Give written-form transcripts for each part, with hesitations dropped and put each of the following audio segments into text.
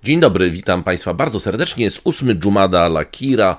Dzień dobry, witam Państwa bardzo serdecznie. Jest 8 Dżumada al-Akhira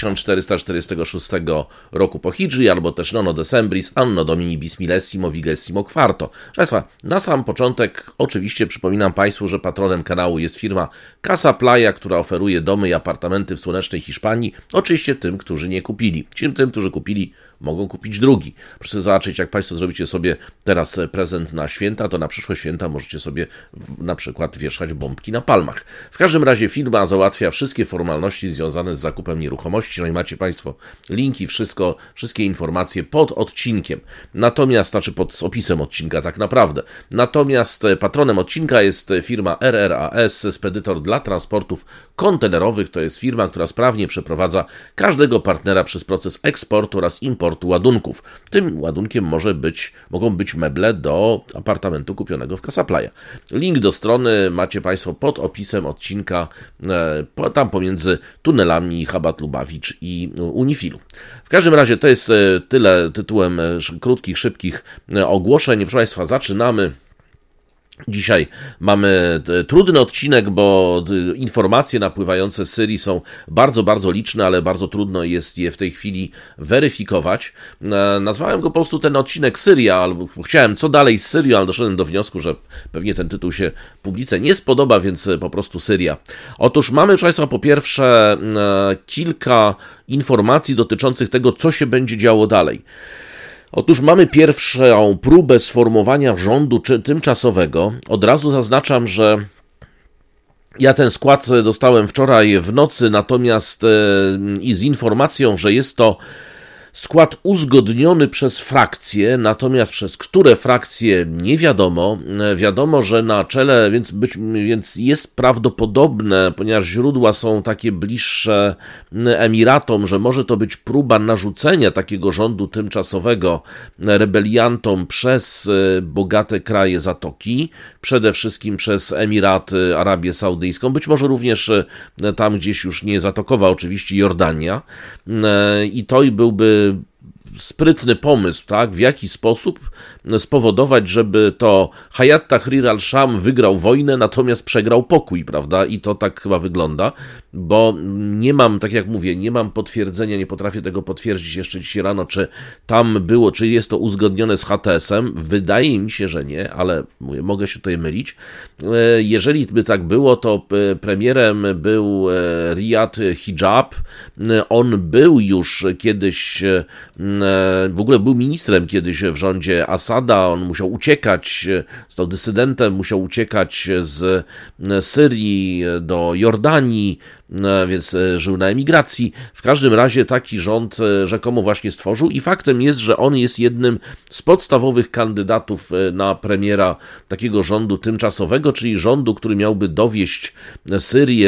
1446 roku po Hidży, albo też Nono Decembris, Anno Domini Bismillesimo Vigésimo Quarto. Proszę Państwa, na sam początek oczywiście przypominam Państwu, że patronem kanału jest firma Casa Playa, która oferuje domy i apartamenty w słonecznej Hiszpanii. Oczywiście tym, którzy nie kupili. Tym, którzy kupili, mogą kupić drugi. Proszę zobaczyć, jak Państwo zrobicie sobie teraz prezent na święta, to na przyszłe święta możecie sobie na przykład wieszać bombki na palmach. W każdym razie firma załatwia wszystkie formalności związane z zakupem nieruchomości. No i macie Państwo linki, wszystkie informacje pod odcinkiem. Natomiast, pod opisem odcinka tak naprawdę. Natomiast patronem odcinka jest firma RRAS, spedytor dla transportów kontenerowych. To jest firma, która sprawnie przeprowadza każdego partnera przez proces eksportu oraz importu ładunków. Tym ładunkiem mogą być meble do apartamentu kupionego w Casa Playa. Link do strony macie Państwo pod opisem odcinka, tam pomiędzy tunelami Chabad Lubawicz i Unifilu. W każdym razie to jest tyle tytułem krótkich, szybkich ogłoszeń. Proszę Państwa, zaczynamy. Dzisiaj mamy trudny odcinek, bo informacje napływające z Syrii są bardzo, bardzo liczne, ale bardzo trudno jest je w tej chwili weryfikować. Nazwałem go po prostu ten odcinek Syria, albo chciałem co dalej z Syrią, ale doszedłem do wniosku, że pewnie ten tytuł się publice nie spodoba, więc po prostu Syria. Otóż mamy, proszę Państwa, po pierwsze kilka informacji dotyczących tego, co się będzie działo dalej. Otóż mamy pierwszą próbę sformowania rządu tymczasowego. Od razu zaznaczam, że ja ten skład dostałem wczoraj w nocy, natomiast i z informacją, że jest to skład uzgodniony przez frakcje, natomiast przez które frakcje nie wiadomo. Wiadomo, że na czele, więc jest prawdopodobne, ponieważ źródła są takie bliższe Emiratom, że może to być próba narzucenia takiego rządu tymczasowego rebeliantom przez bogate kraje Zatoki, przede wszystkim przez Emiraty, Arabię Saudyjską, być może również tam gdzieś już nie Zatokowa, oczywiście Jordania. I to byłby sprytny pomysł, tak, w jaki sposób spowodować, żeby to Hayat Tahrir al-Sham wygrał wojnę, natomiast przegrał pokój, prawda, i to tak chyba wygląda, bo nie mam, tak jak mówię, nie mam potwierdzenia, nie potrafię tego potwierdzić jeszcze dzisiaj rano, czy tam było, czy jest to uzgodnione z HTS-em, wydaje mi się, że nie, ale mówię, mogę się tutaj mylić. Jeżeli by tak było, to premierem był Riyad Hijab, on był już kiedyś, w ogóle był ministrem kiedyś w rządzie Asada, on musiał uciekać, został dysydentem, musiał uciekać z Syrii do Jordanii, więc żył na emigracji. W każdym razie taki rząd rzekomo właśnie stworzył i faktem jest, że on jest jednym z podstawowych kandydatów na premiera takiego rządu tymczasowego, czyli rządu, który miałby dowieść Syrię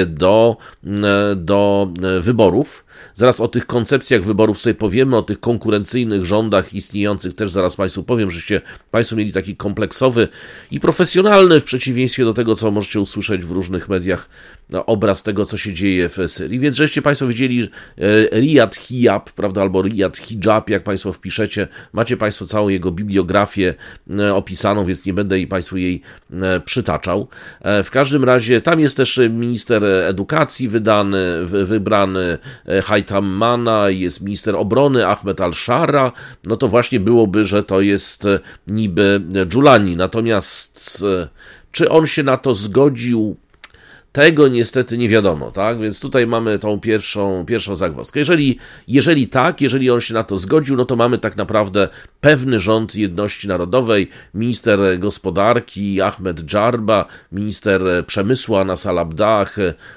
do wyborów. Zaraz o tych koncepcjach wyborów sobie powiemy, o tych konkurencyjnych rządach istniejących też zaraz Państwu powiem, żeście Państwo mieli taki kompleksowy i profesjonalny, w przeciwieństwie do tego, co możecie usłyszeć w różnych mediach, obraz tego, co się dzieje w Syrii. Więc żeście Państwo widzieli Riyad Hijab, prawda, albo Riyad Hijab, jak Państwo wpiszecie, macie Państwo całą jego bibliografię opisaną, więc nie będę Państwu jej przytaczał. W każdym razie tam jest też minister edukacji wybrany Haytham Mana, jest minister obrony Ahmed al-Shara, no to właśnie byłoby, że to jest niby Giulani. Natomiast czy on się na to zgodził? Tego niestety nie wiadomo, tak? Więc tutaj mamy tą pierwszą zagwozdkę. Jeżeli on się na to zgodził, no to mamy tak naprawdę pewny rząd jedności narodowej, minister gospodarki Ahmed Dżarba, minister przemysłu Anas al-Abdah,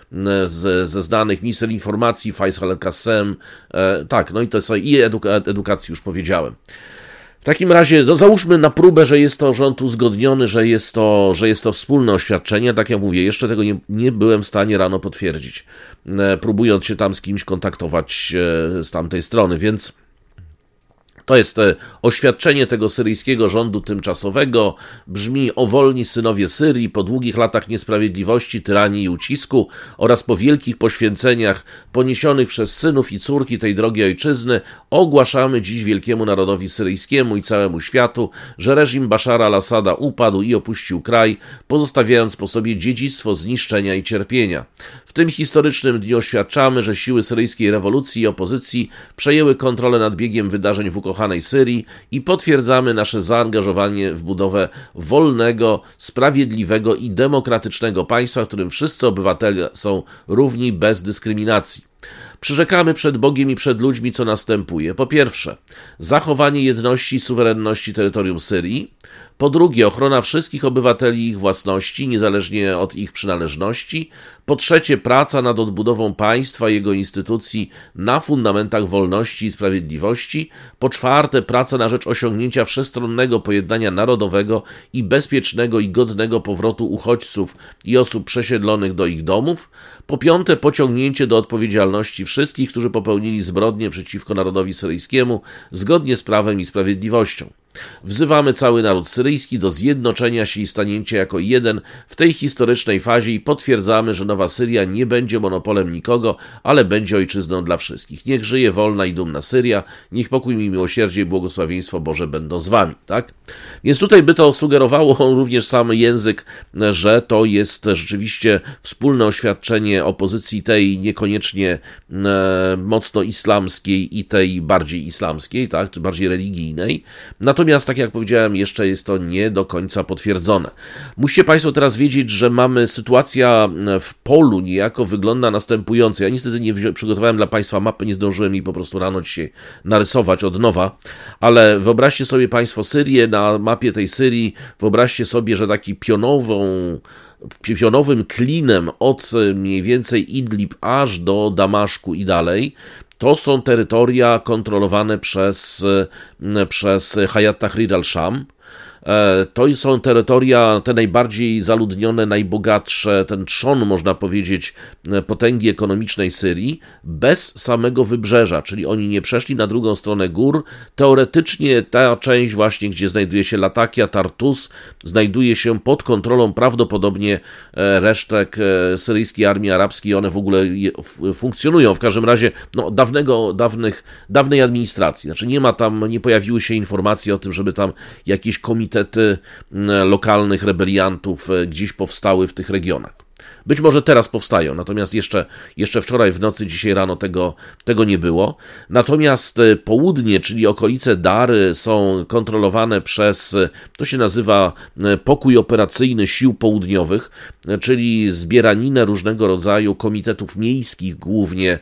ze znanych, minister informacji Faisal al-Qassem, tak, no i to są i edukacji już powiedziałem. W takim razie załóżmy na próbę, że jest to rząd uzgodniony, że jest to wspólne oświadczenie. Tak jak mówię, jeszcze tego nie byłem w stanie rano potwierdzić, próbując się tam z kimś kontaktować z tamtej strony, więc To jest oświadczenie tego syryjskiego rządu tymczasowego. Brzmi: o wolni synowie Syrii, po długich latach niesprawiedliwości, tyranii i ucisku oraz po wielkich poświęceniach poniesionych przez synów i córki tej drogiej ojczyzny, ogłaszamy dziś wielkiemu narodowi syryjskiemu i całemu światu, że reżim Baszara al-Assada upadł i opuścił kraj, pozostawiając po sobie dziedzictwo zniszczenia i cierpienia. W tym historycznym dniu oświadczamy, że siły syryjskiej rewolucji i opozycji przejęły kontrolę nad biegiem wydarzeń w ukochanej Syrii i potwierdzamy nasze zaangażowanie w budowę wolnego, sprawiedliwego i demokratycznego państwa, w którym wszyscy obywatele są równi bez dyskryminacji. Przyrzekamy przed Bogiem i przed ludźmi, co następuje. Po pierwsze, zachowanie jedności i suwerenności terytorium Syrii. Po drugie, ochrona wszystkich obywateli i ich własności, niezależnie od ich przynależności. Po trzecie, praca nad odbudową państwa i jego instytucji na fundamentach wolności i sprawiedliwości. Po czwarte, praca na rzecz osiągnięcia wszechstronnego pojednania narodowego i bezpiecznego i godnego powrotu uchodźców i osób przesiedlonych do ich domów. Po piąte, pociągnięcie do odpowiedzialności wszystkich, którzy popełnili zbrodnie przeciwko narodowi syryjskiemu, zgodnie z prawem i sprawiedliwością. Wzywamy cały naród syryjski do zjednoczenia się i stanięcia jako jeden w tej historycznej fazie i potwierdzamy, że nowa Syria nie będzie monopolem nikogo, ale będzie ojczyzną dla wszystkich. Niech żyje wolna i dumna Syria, niech pokój i miłosierdzie i błogosławieństwo Boże będą z wami, tak? Więc tutaj by to sugerowało również sam język, że to jest rzeczywiście wspólne oświadczenie opozycji tej niekoniecznie mocno islamskiej i tej bardziej islamskiej, tak, czy bardziej religijnej. Natomiast, tak jak powiedziałem, jeszcze jest to nie do końca potwierdzone. Musicie Państwo teraz wiedzieć, że mamy sytuacja w polu niejako wygląda następująco. Ja niestety nie przygotowałem dla Państwa mapy, nie zdążyłem jej po prostu rano dzisiaj narysować od nowa, ale wyobraźcie sobie Państwo Syrię, na mapie tej Syrii wyobraźcie sobie, że taki pionowym klinem od mniej więcej Idlib aż do Damaszku i dalej, to są terytoria kontrolowane przez Hayat Tahrir al-Sham. To są terytoria te najbardziej zaludnione, najbogatsze, ten trzon, można powiedzieć, potęgi ekonomicznej Syrii, bez samego wybrzeża, czyli oni nie przeszli na drugą stronę gór. Teoretycznie ta część właśnie, gdzie znajduje się Latakia, Tartus, znajduje się pod kontrolą prawdopodobnie resztek syryjskiej armii arabskiej, one w ogóle funkcjonują, w każdym razie dawnej administracji. Znaczy nie pojawiły się informacje o tym, żeby tam jakieś komitety lokalnych rebeliantów gdzieś powstały w tych regionach. Być może teraz powstają, natomiast jeszcze wczoraj w nocy, dzisiaj rano tego nie było. Natomiast południe, czyli okolice Dary, są kontrolowane przez, to się nazywa pokój operacyjny sił południowych, czyli zbieraninę różnego rodzaju komitetów miejskich głównie,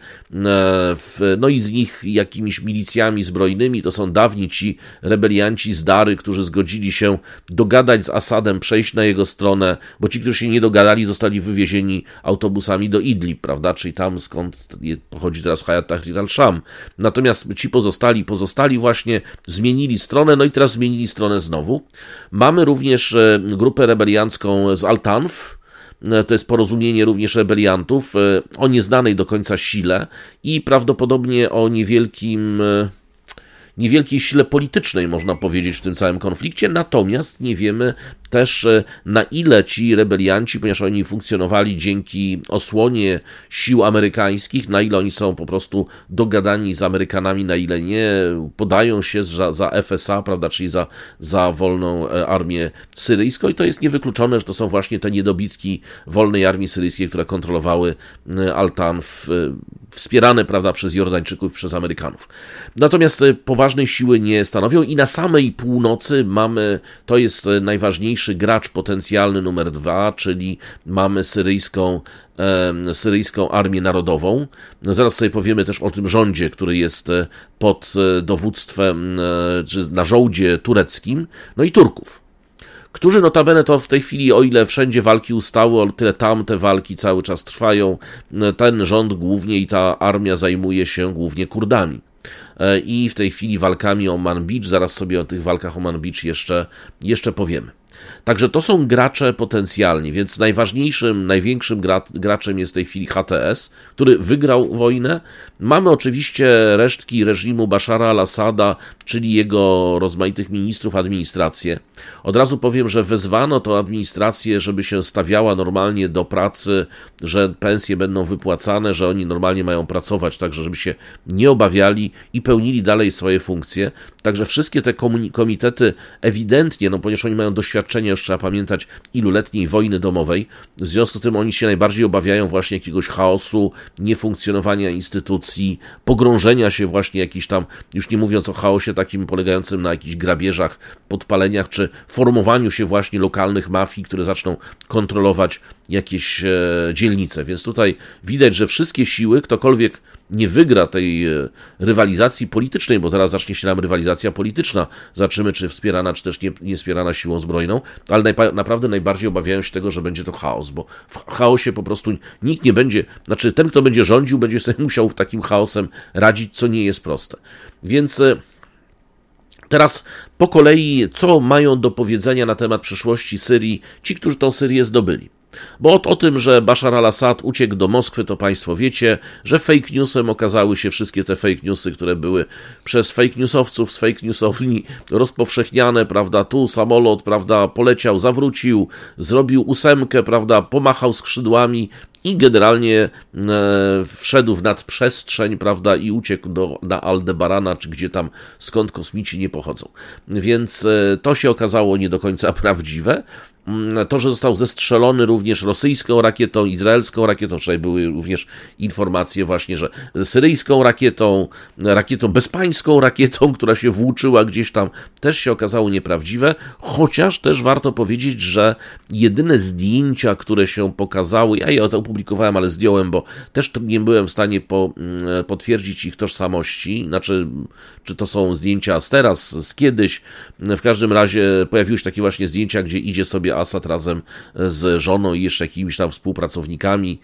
no i z nich jakimiś milicjami zbrojnymi. To są dawni ci rebelianci z Dary, którzy zgodzili się dogadać z Asadem, przejść na jego stronę, bo ci, którzy się nie dogadali, zostali wywiezieni autobusami do Idlib, prawda, czyli tam skąd pochodzi teraz Hayat Tahrir al-Sham. Natomiast ci pozostali właśnie zmienili stronę, no i teraz zmienili stronę znowu. Mamy również grupę rebeliancką z Al-Tanf, to jest porozumienie również rebeliantów o nieznanej do końca sile i prawdopodobnie o niewielkiej sile politycznej, można powiedzieć, w tym całym konflikcie, natomiast nie wiemy też, na ile ci rebelianci, ponieważ oni funkcjonowali dzięki osłonie sił amerykańskich, na ile oni są po prostu dogadani z Amerykanami, na ile nie, podają się za FSA, prawda, czyli za wolną armię syryjską i to jest niewykluczone, że to są właśnie te niedobitki wolnej armii syryjskiej, które kontrolowały Al-Tanf, wspierane, prawda, przez Jordańczyków, przez Amerykanów. Natomiast poważnej siły nie stanowią i na samej północy mamy, to jest najważniejszy gracz potencjalny numer 2, czyli mamy syryjską armię narodową. Zaraz sobie powiemy też o tym rządzie, który jest pod dowództwem, czy na żołdzie tureckim, no i Turków, którzy notabene to w tej chwili, o ile wszędzie walki ustały, o tyle tam te walki cały czas trwają. Ten rząd głównie i ta armia zajmuje się głównie Kurdami. I w tej chwili walkami o Manbij, zaraz sobie o tych walkach o Manbij jeszcze powiemy. Także to są gracze potencjalni, więc największym graczem jest w tej chwili HTS, który wygrał wojnę. Mamy oczywiście resztki reżimu Bashara al-Assada, czyli jego rozmaitych ministrów, administrację. Od razu powiem, że wezwano tą administrację, żeby się stawiała normalnie do pracy, że pensje będą wypłacane, że oni normalnie mają pracować, także żeby się nie obawiali i pełnili dalej swoje funkcje. Także wszystkie te komitety ewidentnie, no ponieważ oni mają doświadczenie, już trzeba pamiętać, iluletniej wojny domowej, w związku z tym oni się najbardziej obawiają właśnie jakiegoś chaosu, niefunkcjonowania instytucji, pogrążenia się właśnie jakiś tam, już nie mówiąc o chaosie takim polegającym na jakichś grabieżach, podpaleniach, czy formowaniu się właśnie lokalnych mafii, które zaczną kontrolować jakieś dzielnice. Więc tutaj widać, że wszystkie siły, ktokolwiek nie wygra tej rywalizacji politycznej, bo zaraz zacznie się nam rywalizacja polityczna, zobaczymy, czy wspierana, czy też nie wspierana siłą zbrojną, ale naprawdę najbardziej obawiają się tego, że będzie to chaos, bo w chaosie po prostu nikt nie będzie, znaczy ten, kto będzie rządził, będzie sobie musiał w takim chaosem radzić, co nie jest proste. Więc teraz po kolei, co mają do powiedzenia na temat przyszłości Syrii ci, którzy tą Syrię zdobyli? Bo o tym, że Bashar al-Assad uciekł do Moskwy, to państwo wiecie, że fake newsem okazały się wszystkie te fake newsy, które były przez fake newsowców z fake newsowni rozpowszechniane, prawda, tu samolot, prawda, poleciał, zawrócił, zrobił 8, prawda, pomachał skrzydłami i generalnie wszedł w nadprzestrzeń, prawda, i uciekł na Aldebarana, czy gdzie tam, skąd kosmici nie pochodzą. Więc to się okazało nie do końca prawdziwe. To, że został zestrzelony również rosyjską rakietą, izraelską rakietą, wczoraj były również informacje właśnie, że syryjską rakietą, bezpańską rakietą, która się włóczyła gdzieś tam, też się okazało nieprawdziwe, chociaż też warto powiedzieć, że jedyne zdjęcia, które się pokazały, ja je opublikowałem, ale zdjąłem, bo też nie byłem w stanie potwierdzić ich tożsamości, znaczy, czy to są zdjęcia z teraz, z kiedyś, w każdym razie pojawiły się takie właśnie zdjęcia, gdzie idzie sobie Assad razem z żoną i jeszcze jakimiś tam współpracownikami.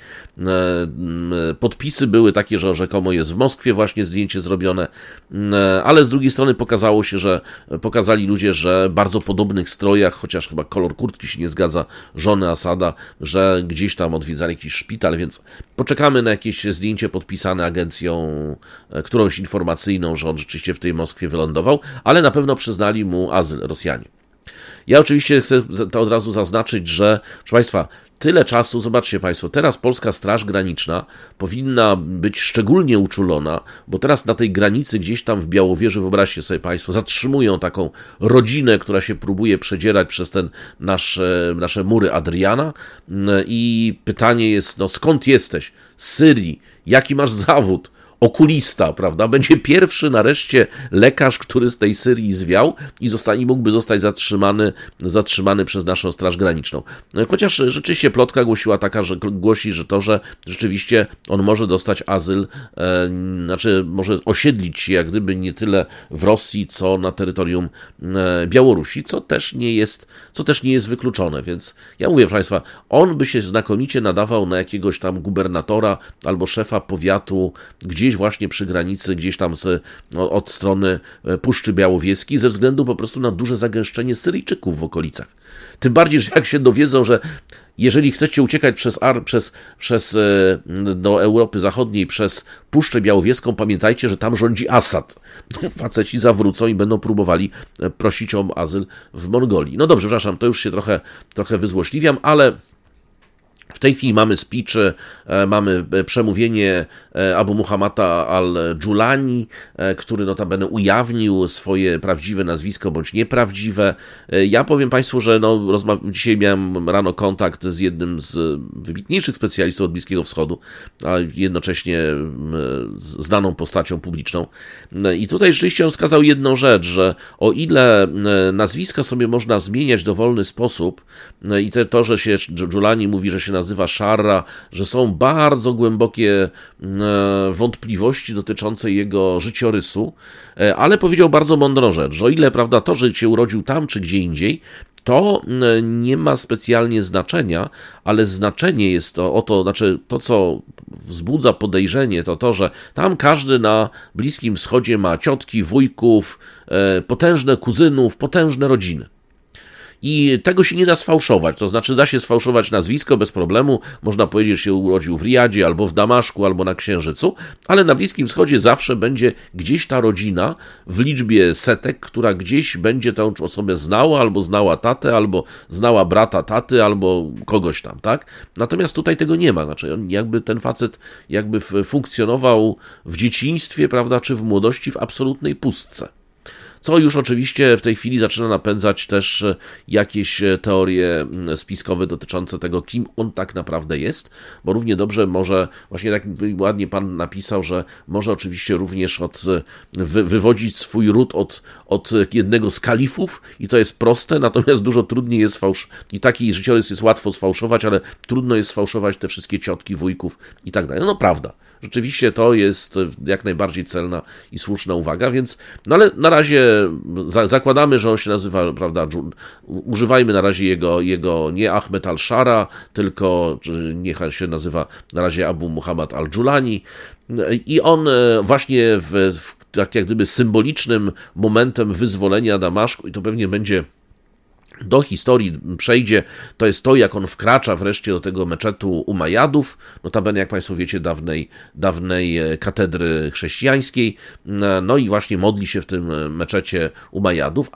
Podpisy były takie, że rzekomo jest w Moskwie właśnie zdjęcie zrobione, ale z drugiej strony pokazało się, że pokazali ludzie, że w bardzo podobnych strojach, chociaż chyba kolor kurtki się nie zgadza, żony Assada, że gdzieś tam odwiedzali jakiś szpital, więc poczekamy na jakieś zdjęcie podpisane agencją którąś informacyjną, że on rzeczywiście w tej Moskwie wylądował, ale na pewno przyznali mu azyl Rosjanie. Ja oczywiście chcę to od razu zaznaczyć, że, proszę Państwa, tyle czasu, zobaczcie Państwo, teraz polska Straż Graniczna powinna być szczególnie uczulona, bo teraz na tej granicy gdzieś tam w Białowieży, wyobraźcie sobie Państwo, zatrzymują taką rodzinę, która się próbuje przedzierać przez ten nasze mury Adriana i pytanie jest, no skąd jesteś? Z Syrii, jaki masz zawód? Okulista, prawda? Będzie pierwszy nareszcie lekarz, który z tej Syrii zwiał i mógłby zostać zatrzymany przez naszą Straż Graniczną. Chociaż rzeczywiście plotka głosi, że rzeczywiście on może dostać azyl, znaczy może osiedlić się jak gdyby nie tyle w Rosji, co na terytorium Białorusi, co też nie jest wykluczone. Więc ja mówię, proszę Państwa, on by się znakomicie nadawał na jakiegoś tam gubernatora albo szefa powiatu gdzieś właśnie przy granicy, gdzieś tam od strony Puszczy Białowieskiej, ze względu po prostu na duże zagęszczenie Syryjczyków w okolicach. Tym bardziej, że jak się dowiedzą, że jeżeli chcecie uciekać do Europy Zachodniej przez Puszczę Białowieską, pamiętajcie, że tam rządzi Assad. Faceci zawrócą i będą próbowali prosić o azyl w Mongolii. No dobrze, przepraszam, to już się trochę wyzłośliwiam, ale w tej chwili mamy speech, mamy przemówienie Abu Muhammada al-Julani, który notabene ujawnił swoje prawdziwe nazwisko bądź nieprawdziwe. Ja powiem Państwu, że dzisiaj miałem rano kontakt z jednym z wybitniejszych specjalistów od Bliskiego Wschodu, a jednocześnie znaną postacią publiczną. I tutaj rzeczywiście on wskazał jedną rzecz, że o ile nazwiska sobie można zmieniać w dowolny sposób i to, że się Julani mówi, że się nazywa Sharra, że są bardzo głębokie wątpliwości dotyczące jego życiorysu, ale powiedział bardzo mądrą rzecz, że o ile, prawda, to, że się urodził tam czy gdzie indziej, to nie ma specjalnie znaczenia, ale znaczenie jest to, co wzbudza podejrzenie, to, że tam każdy na Bliskim Wschodzie ma ciotki, wujków, potężne kuzynów, potężne rodziny. I tego się nie da sfałszować, to znaczy da się sfałszować nazwisko bez problemu, można powiedzieć, że się urodził w Riyadzie, albo w Damaszku, albo na Księżycu, ale na Bliskim Wschodzie zawsze będzie gdzieś ta rodzina w liczbie setek, która gdzieś będzie tę osobę znała, albo znała tatę, albo znała brata taty, albo kogoś tam, tak? Natomiast tutaj tego nie ma, znaczy jakby ten facet jakby funkcjonował w dzieciństwie, prawda, czy w młodości w absolutnej pustce. Co już oczywiście w tej chwili zaczyna napędzać też jakieś teorie spiskowe dotyczące tego, kim on tak naprawdę jest, bo równie dobrze może, właśnie tak ładnie pan napisał, że może oczywiście również wywodzić swój ród od jednego z kalifów i to jest proste, natomiast dużo trudniej jest i taki życiorys jest łatwo sfałszować, ale trudno jest sfałszować te wszystkie ciotki, wujków i tak dalej. No prawda. Rzeczywiście to jest jak najbardziej celna i słuszna uwaga, więc, no ale na razie zakładamy, że on się nazywa, prawda, używajmy na razie jego nie Ahmed al-Shara, tylko niech się nazywa na razie Abu Muhammad al-Julani i on właśnie tak jak gdyby symbolicznym momentem wyzwolenia Damaszku, i to pewnie będzie do historii przejdzie, to jest to, jak on wkracza wreszcie do tego meczetu Umajadów, notabene, jak Państwo wiecie, dawnej katedry chrześcijańskiej, no i właśnie modli się w tym meczecie Umajadów,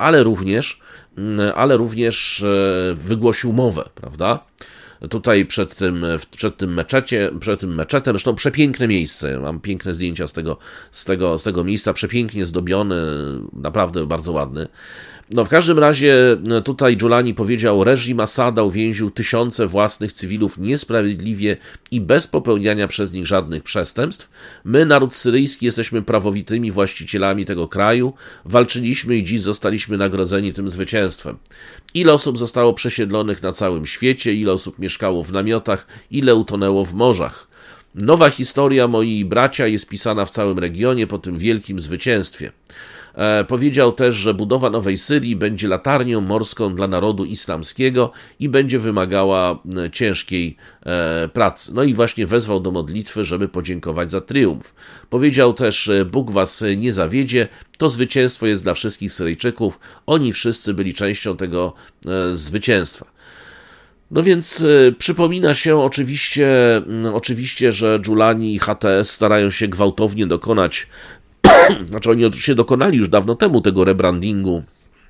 ale również wygłosił mowę, prawda? Tutaj przed tym meczetem, zresztą przepiękne miejsce, mam piękne zdjęcia z tego miejsca, przepięknie zdobiony, naprawdę bardzo ładny. No w każdym razie tutaj Julani powiedział, reżim Asada uwięził tysiące własnych cywilów niesprawiedliwie i bez popełniania przez nich żadnych przestępstw. My, naród syryjski, jesteśmy prawowitymi właścicielami tego kraju, walczyliśmy i dziś zostaliśmy nagrodzeni tym zwycięstwem. Ile osób zostało przesiedlonych na całym świecie, ile osób mieszkało w namiotach, ile utonęło w morzach. Nowa historia, moi bracia, jest pisana w całym regionie po tym wielkim zwycięstwie. Powiedział też, że budowa nowej Syrii będzie latarnią morską dla narodu islamskiego i będzie wymagała ciężkiej pracy. No i właśnie wezwał do modlitwy, żeby podziękować za triumf. Powiedział też, Bóg was nie zawiedzie, to zwycięstwo jest dla wszystkich Syryjczyków, oni wszyscy byli częścią tego zwycięstwa. No więc przypomina się oczywiście, że Julani i HTS starają się gwałtownie dokonać, znaczy oni się dokonali już dawno temu tego rebrandingu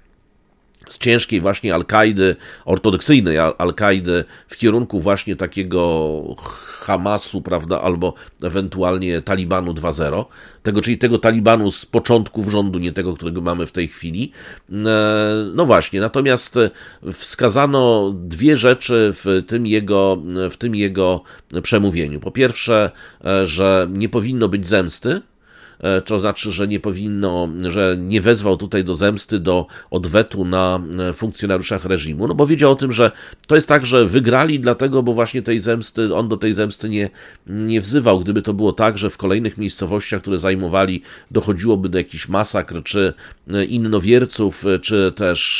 z ciężkiej właśnie Al-Kaidy, ortodoksyjnej Al-Kaidy w kierunku właśnie takiego Hamasu, prawda, albo ewentualnie Talibanu 2.0, czyli tego Talibanu z początków rządu, nie tego, którego mamy w tej chwili. No właśnie, natomiast wskazano dwie rzeczy w tym jego przemówieniu. Po pierwsze, że nie powinno być zemsty, to znaczy, że nie wezwał tutaj do zemsty, do odwetu na funkcjonariuszach reżimu, no bo wiedział o tym, że to jest tak, że wygrali dlatego, bo właśnie on do tej zemsty nie wzywał. Gdyby to było tak, że w kolejnych miejscowościach, które zajmowali, dochodziłoby do jakichś masakr, czy innowierców, czy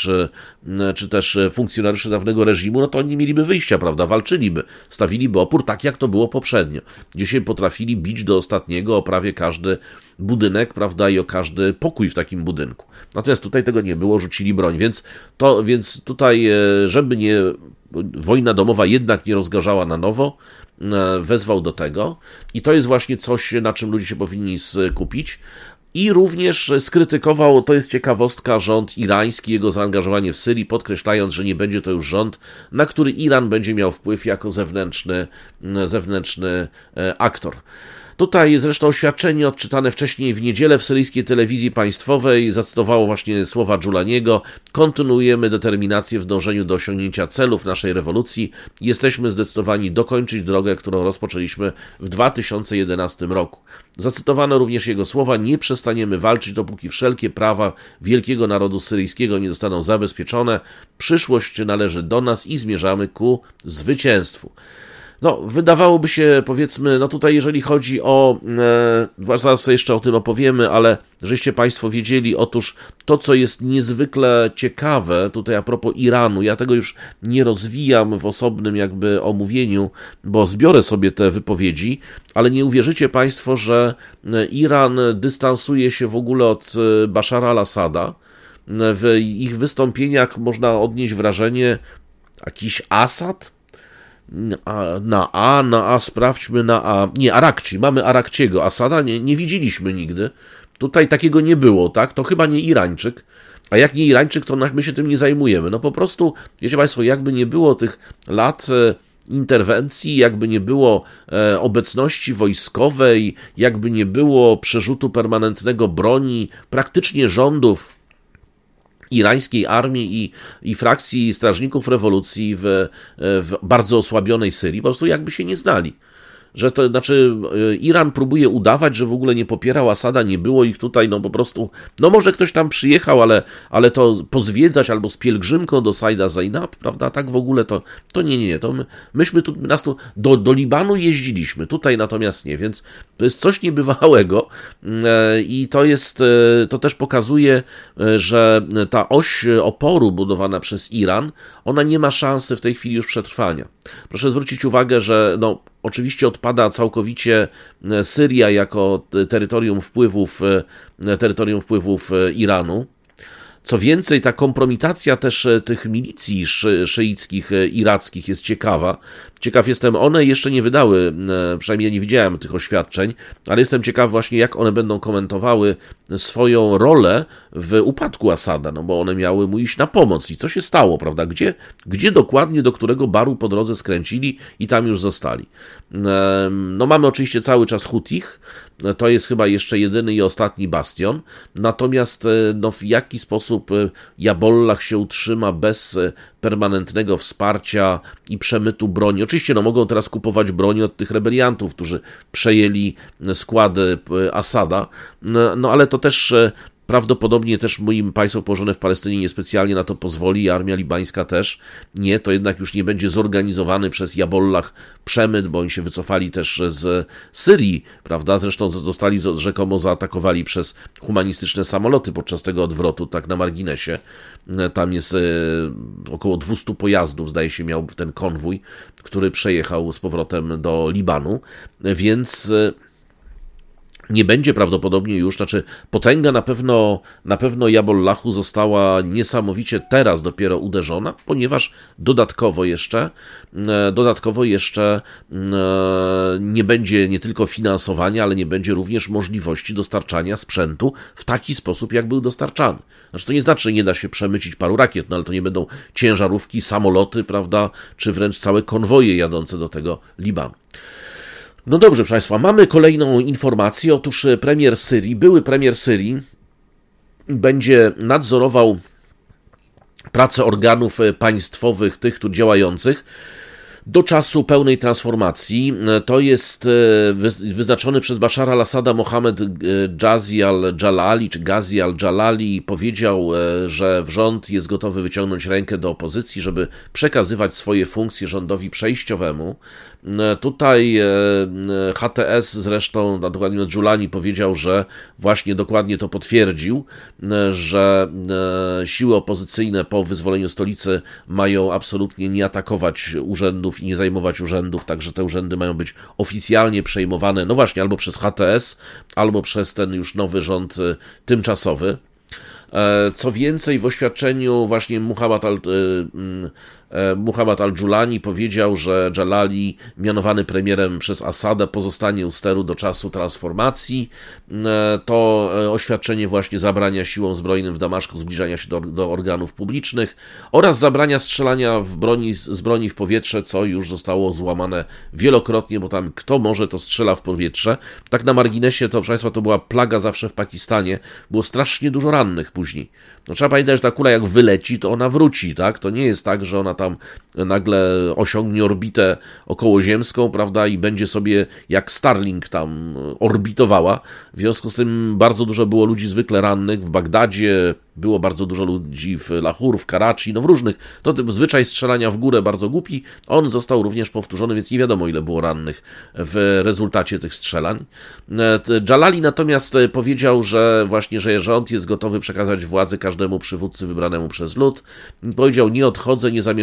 też funkcjonariuszy dawnego reżimu, no to oni nie mieliby wyjścia, prawda, walczyliby, stawiliby opór tak, jak to było poprzednio, gdzie się potrafili bić do ostatniego o prawie każdy budynek, prawda, i o każdy pokój w takim budynku. Natomiast tutaj tego nie było, rzucili broń, więc tutaj, żeby wojna domowa jednak nie rozgorzała na nowo, wezwał do tego i to jest właśnie coś, na czym ludzie się powinni skupić. I również skrytykował, to jest ciekawostka, rząd irański, jego zaangażowanie w Syrii, podkreślając, że nie będzie to już rząd, na który Iran będzie miał wpływ jako zewnętrzny aktor. Tutaj zresztą oświadczenie odczytane wcześniej w niedzielę w syryjskiej telewizji państwowej zacytowało właśnie słowa Julaniego. Kontynuujemy determinację w dążeniu do osiągnięcia celów naszej rewolucji. Jesteśmy zdecydowani dokończyć drogę, którą rozpoczęliśmy w 2011 roku. Zacytowano również jego słowa: nie przestaniemy walczyć, dopóki wszelkie prawa wielkiego narodu syryjskiego nie zostaną zabezpieczone. Przyszłość należy do nas i zmierzamy ku zwycięstwu. No, wydawałoby się, powiedzmy, no tutaj jeżeli chodzi o, zaraz jeszcze o tym opowiemy, ale żeście Państwo wiedzieli, otóż to, co jest niezwykle ciekawe, tutaj a propos Iranu, ja tego już nie rozwijam w osobnym jakby omówieniu, bo zbiorę sobie te wypowiedzi, ale nie uwierzycie Państwo, że Iran dystansuje się w ogóle od Bashara al-Assada, w ich wystąpieniach można odnieść wrażenie jakiś Asad? Na A, sprawdźmy na A. Nie, Arakci, mamy Arakciego. Asada nie widzieliśmy nigdy. Tutaj takiego nie było, tak? To chyba nie Irańczyk. A jak nie Irańczyk, to my się tym nie zajmujemy. No po prostu, wiecie Państwo, jakby nie było tych lat interwencji, jakby nie było obecności wojskowej, jakby nie było przerzutu permanentnego broni, praktycznie rządów irańskiej armii i frakcji strażników rewolucji w bardzo osłabionej Syrii, po prostu jakby się nie znali. Że to znaczy Iran próbuje udawać, że w ogóle nie popierał Asada, nie było ich tutaj, no po prostu, no może ktoś tam przyjechał, ale to pozwiedzać albo z pielgrzymką do Saida Zainab, prawda, tak w ogóle to nie, to myśmy tu, do Libanu jeździliśmy, tutaj natomiast nie, więc to jest coś niebywałego i to też pokazuje, że ta oś oporu budowana przez Iran, ona nie ma szansy w tej chwili już przetrwania. Proszę zwrócić uwagę, że oczywiście odpada całkowicie Syria jako terytorium wpływów Iranu. Co więcej, ta kompromitacja też tych milicji szyickich, irackich jest ciekawa. Ciekaw jestem, one jeszcze nie wydały, przynajmniej ja nie widziałem tych oświadczeń, ale jestem ciekaw właśnie, jak one będą komentowały swoją rolę w upadku Asada, no bo one miały mu iść na pomoc. I co się stało, prawda? Gdzie dokładnie, do którego baru po drodze skręcili i tam już zostali. No mamy oczywiście cały czas Hutich, to jest chyba jeszcze jedyny i ostatni bastion, natomiast w jaki sposób Jabollah się utrzyma bez permanentnego wsparcia i przemytu broni. Oczywiście mogą teraz kupować broń od tych rebeliantów, którzy przejęli składy Asada, no ale to też prawdopodobnie też moim państwo położone w Palestynie niespecjalnie na to pozwoli, armia libańska też nie, to jednak już nie będzie zorganizowany przez Jabollah przemyt, bo oni się wycofali też z Syrii, prawda, zresztą zostali rzekomo zaatakowali przez humanistyczne samoloty podczas tego odwrotu, tak na marginesie, tam jest około 200 pojazdów, zdaje się, miał ten konwój, który przejechał z powrotem do Libanu, więc nie będzie prawdopodobnie już, znaczy potęga na pewno Jabollahu została niesamowicie teraz dopiero uderzona, ponieważ dodatkowo jeszcze nie będzie nie tylko finansowania, ale nie będzie również możliwości dostarczania sprzętu w taki sposób, jak był dostarczany. Znaczy to nie znaczy, że nie da się przemycić paru rakiet, no ale to nie będą ciężarówki, samoloty, prawda, czy wręcz całe konwoje jadące do tego Libanu. No dobrze, proszę Państwa, mamy kolejną informację. Otóż były premier Syrii będzie nadzorował pracę organów państwowych, tych tu działających, do czasu pełnej transformacji. To jest wyznaczony przez Bashara al-Assada Mohamed Ghazi al-Jalali powiedział, że rząd jest gotowy wyciągnąć rękę do opozycji, żeby przekazywać swoje funkcje rządowi przejściowemu. Tutaj HTS zresztą, dokładnie Giulani powiedział, że właśnie dokładnie to potwierdził, że siły opozycyjne po wyzwoleniu stolicy mają absolutnie nie atakować urzędów i nie zajmować urzędów, także te urzędy mają być oficjalnie przejmowane, no właśnie, albo przez HTS, albo przez ten już nowy rząd tymczasowy. Co więcej, w oświadczeniu właśnie Muhammad al-Giulani powiedział, że Jalali, mianowany premierem przez Asada, pozostanie u steru do czasu transformacji. To oświadczenie właśnie zabrania siłom zbrojnym w Damaszku zbliżania się do organów publicznych oraz zabrania strzelania z broni w powietrze, co już zostało złamane wielokrotnie, bo tam kto może, to strzela w powietrze. Tak na marginesie, to proszę Państwa, to była plaga zawsze w Pakistanie. Było strasznie dużo rannych później. No, trzeba pamiętać, że ta kula jak wyleci, to ona wróci, tak? To nie jest tak, że ona tam nagle osiągnie orbitę okołoziemską, prawda, i będzie sobie jak Starlink tam orbitowała. W związku z tym bardzo dużo było ludzi zwykle rannych w Bagdadzie, było bardzo dużo ludzi w Lahore, w Karachi, no w różnych. To zwyczaj strzelania w górę bardzo głupi, on został również powtórzony, więc nie wiadomo, ile było rannych w rezultacie tych strzelań. Jalali natomiast powiedział, że właśnie, że rząd jest gotowy przekazać władzę każdemu przywódcy wybranemu przez lud. Powiedział, nie odchodzę, nie zamierzam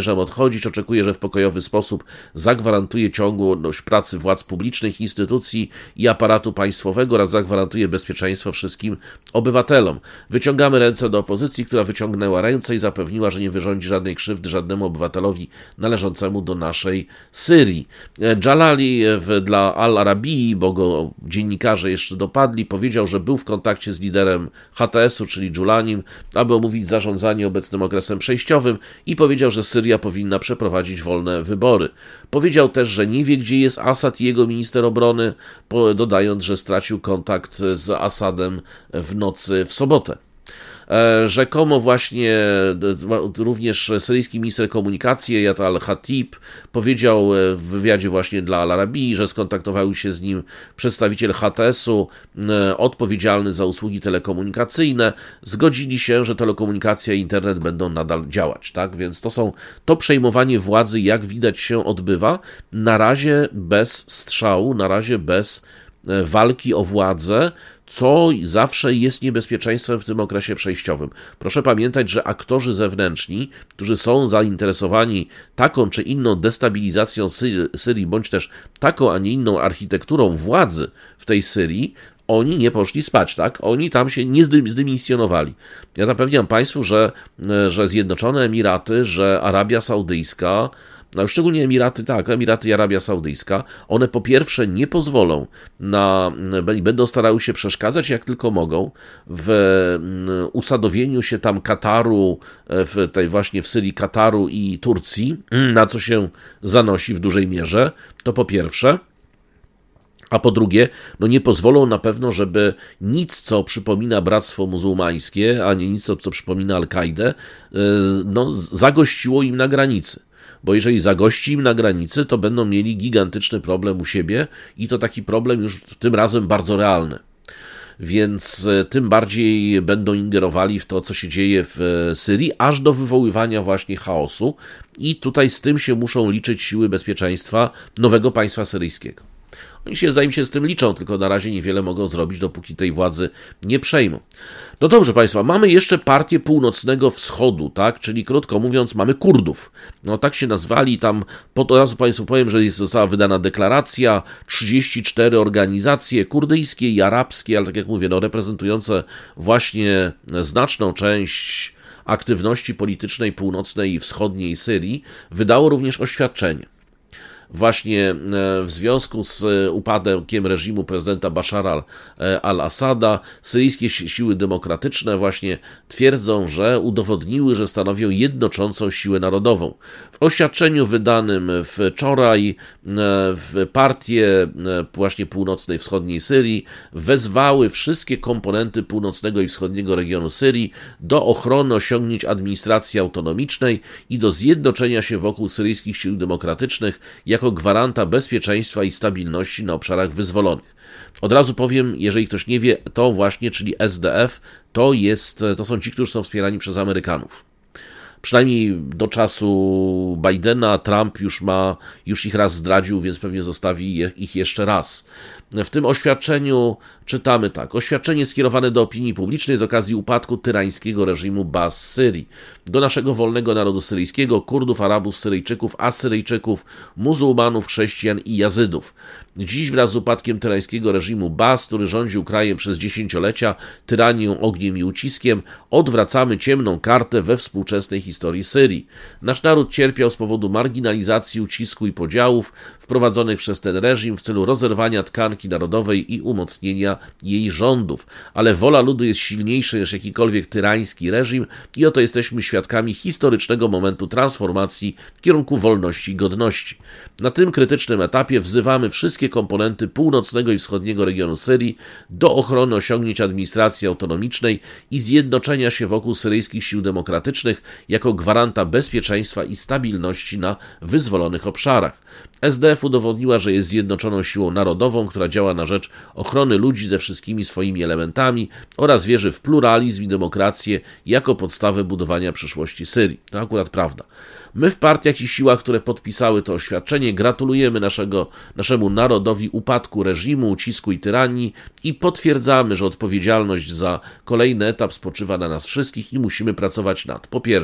zamierzam odchodzić. Oczekuję, że w pokojowy sposób zagwarantuję ciągłość pracy władz publicznych, instytucji i aparatu państwowego oraz zagwarantuję bezpieczeństwo wszystkim obywatelom. Wyciągamy ręce do opozycji, która wyciągnęła ręce i zapewniła, że nie wyrządzi żadnej krzywdy żadnemu obywatelowi należącemu do naszej Syrii. Jalali dla Al-Arabii, bo go dziennikarze jeszcze dopadli, powiedział, że był w kontakcie z liderem HTS-u, czyli Dżulanim, aby omówić zarządzanie obecnym okresem przejściowym i powiedział, że Syria powinna przeprowadzić wolne wybory. Powiedział też, że nie wie, gdzie jest Asad i jego minister obrony, dodając, że stracił kontakt z Asadem w nocy w sobotę. Rzekomo właśnie również syryjski minister komunikacji Ayat al-Khatib powiedział w wywiadzie właśnie dla Al-Arabii, że skontaktował się z nim przedstawiciel HTS-u odpowiedzialny za usługi telekomunikacyjne. Zgodzili się, że telekomunikacja i internet będą nadal działać, tak? Więc to przejmowanie władzy, jak widać, się odbywa, na razie bez strzału, na razie bez walki o władzę, co zawsze jest niebezpieczeństwem w tym okresie przejściowym. Proszę pamiętać, że aktorzy zewnętrzni, którzy są zainteresowani taką czy inną destabilizacją Syrii, bądź też taką, a nie inną architekturą władzy w tej Syrii, oni nie poszli spać, tak? Oni tam się nie zdymisjonowali. Ja zapewniam Państwu, że Zjednoczone Emiraty, że Arabia Saudyjska, no szczególnie Emiraty, tak, Emiraty i Arabia Saudyjska, one po pierwsze nie pozwolą będą starały się przeszkadzać jak tylko mogą w usadowieniu się tam Kataru, właśnie w Syrii Kataru i Turcji, na co się zanosi w dużej mierze, to po pierwsze. A po drugie, nie pozwolą na pewno, żeby nic, co przypomina Bractwo Muzułmańskie, ani nic, co przypomina Al-Kaidę, zagościło im na granicy. Bo jeżeli zagości im na granicy, to będą mieli gigantyczny problem u siebie i to taki problem już tym razem bardzo realny. Więc tym bardziej będą ingerowali w to, co się dzieje w Syrii, aż do wywoływania właśnie chaosu i tutaj z tym się muszą liczyć siły bezpieczeństwa nowego państwa syryjskiego. Oni się, zdaje mi się, z tym liczą, tylko na razie niewiele mogą zrobić, dopóki tej władzy nie przejmą. No dobrze Państwa, mamy jeszcze partię Północnego Wschodu, tak? Czyli krótko mówiąc mamy Kurdów. No tak się nazwali, tam od razu Państwu powiem, że została wydana deklaracja, 34 organizacje kurdyjskie i arabskie, ale tak jak mówię, reprezentujące właśnie znaczną część aktywności politycznej północnej i wschodniej Syrii, wydało również oświadczenie. Właśnie w związku z upadkiem reżimu prezydenta Bashara al-Assada syryjskie siły demokratyczne właśnie twierdzą, że udowodniły, że stanowią jednoczącą siłę narodową. W oświadczeniu wydanym wczoraj w partie właśnie północnej, wschodniej Syrii wezwały wszystkie komponenty północnego i wschodniego regionu Syrii do ochrony osiągnięć administracji autonomicznej i do zjednoczenia się wokół syryjskich sił demokratycznych jako gwaranta bezpieczeństwa i stabilności na obszarach wyzwolonych. Od razu powiem, jeżeli ktoś nie wie, to właśnie, czyli SDF, to są ci, którzy są wspierani przez Amerykanów. Przynajmniej do czasu Bidena, Trump już ich raz zdradził, więc pewnie zostawi ich jeszcze raz. W tym oświadczeniu czytamy tak. Oświadczenie skierowane do opinii publicznej z okazji upadku tyrańskiego reżimu Baas Syrii. Do naszego wolnego narodu syryjskiego, Kurdów, Arabów, Syryjczyków, Asyryjczyków, muzułmanów, chrześcijan i Jazydów. Dziś wraz z upadkiem tyrańskiego reżimu Baas, który rządził krajem przez dziesięciolecia, tyranią, ogniem i uciskiem, odwracamy ciemną kartę we współczesnej historii Syrii. Nasz naród cierpiał z powodu marginalizacji, ucisku i podziałów wprowadzonych przez ten reżim w celu rozerwania tkanki narodowej i umocnienia jej rządów. Ale wola ludu jest silniejsza niż jakikolwiek tyrański reżim i oto jesteśmy świadkami historycznego momentu transformacji w kierunku wolności i godności. Na tym krytycznym etapie wzywamy wszystkie komponenty północnego i wschodniego regionu Syrii do ochrony osiągnięć administracji autonomicznej i zjednoczenia się wokół syryjskich sił demokratycznych jako gwaranta bezpieczeństwa i stabilności na wyzwolonych obszarach. SDF udowodniła, że jest zjednoczoną siłą narodową, która działa na rzecz ochrony ludzi ze wszystkimi swoimi elementami oraz wierzy w pluralizm i demokrację jako podstawę budowania przyszłości Syrii. To akurat prawda. My w partiach i siłach, które podpisały to oświadczenie, gratulujemy naszemu narodowi upadku reżimu, ucisku i tyranii i potwierdzamy, że odpowiedzialność za kolejny etap spoczywa na nas wszystkich i musimy pracować nad, po pierwsze,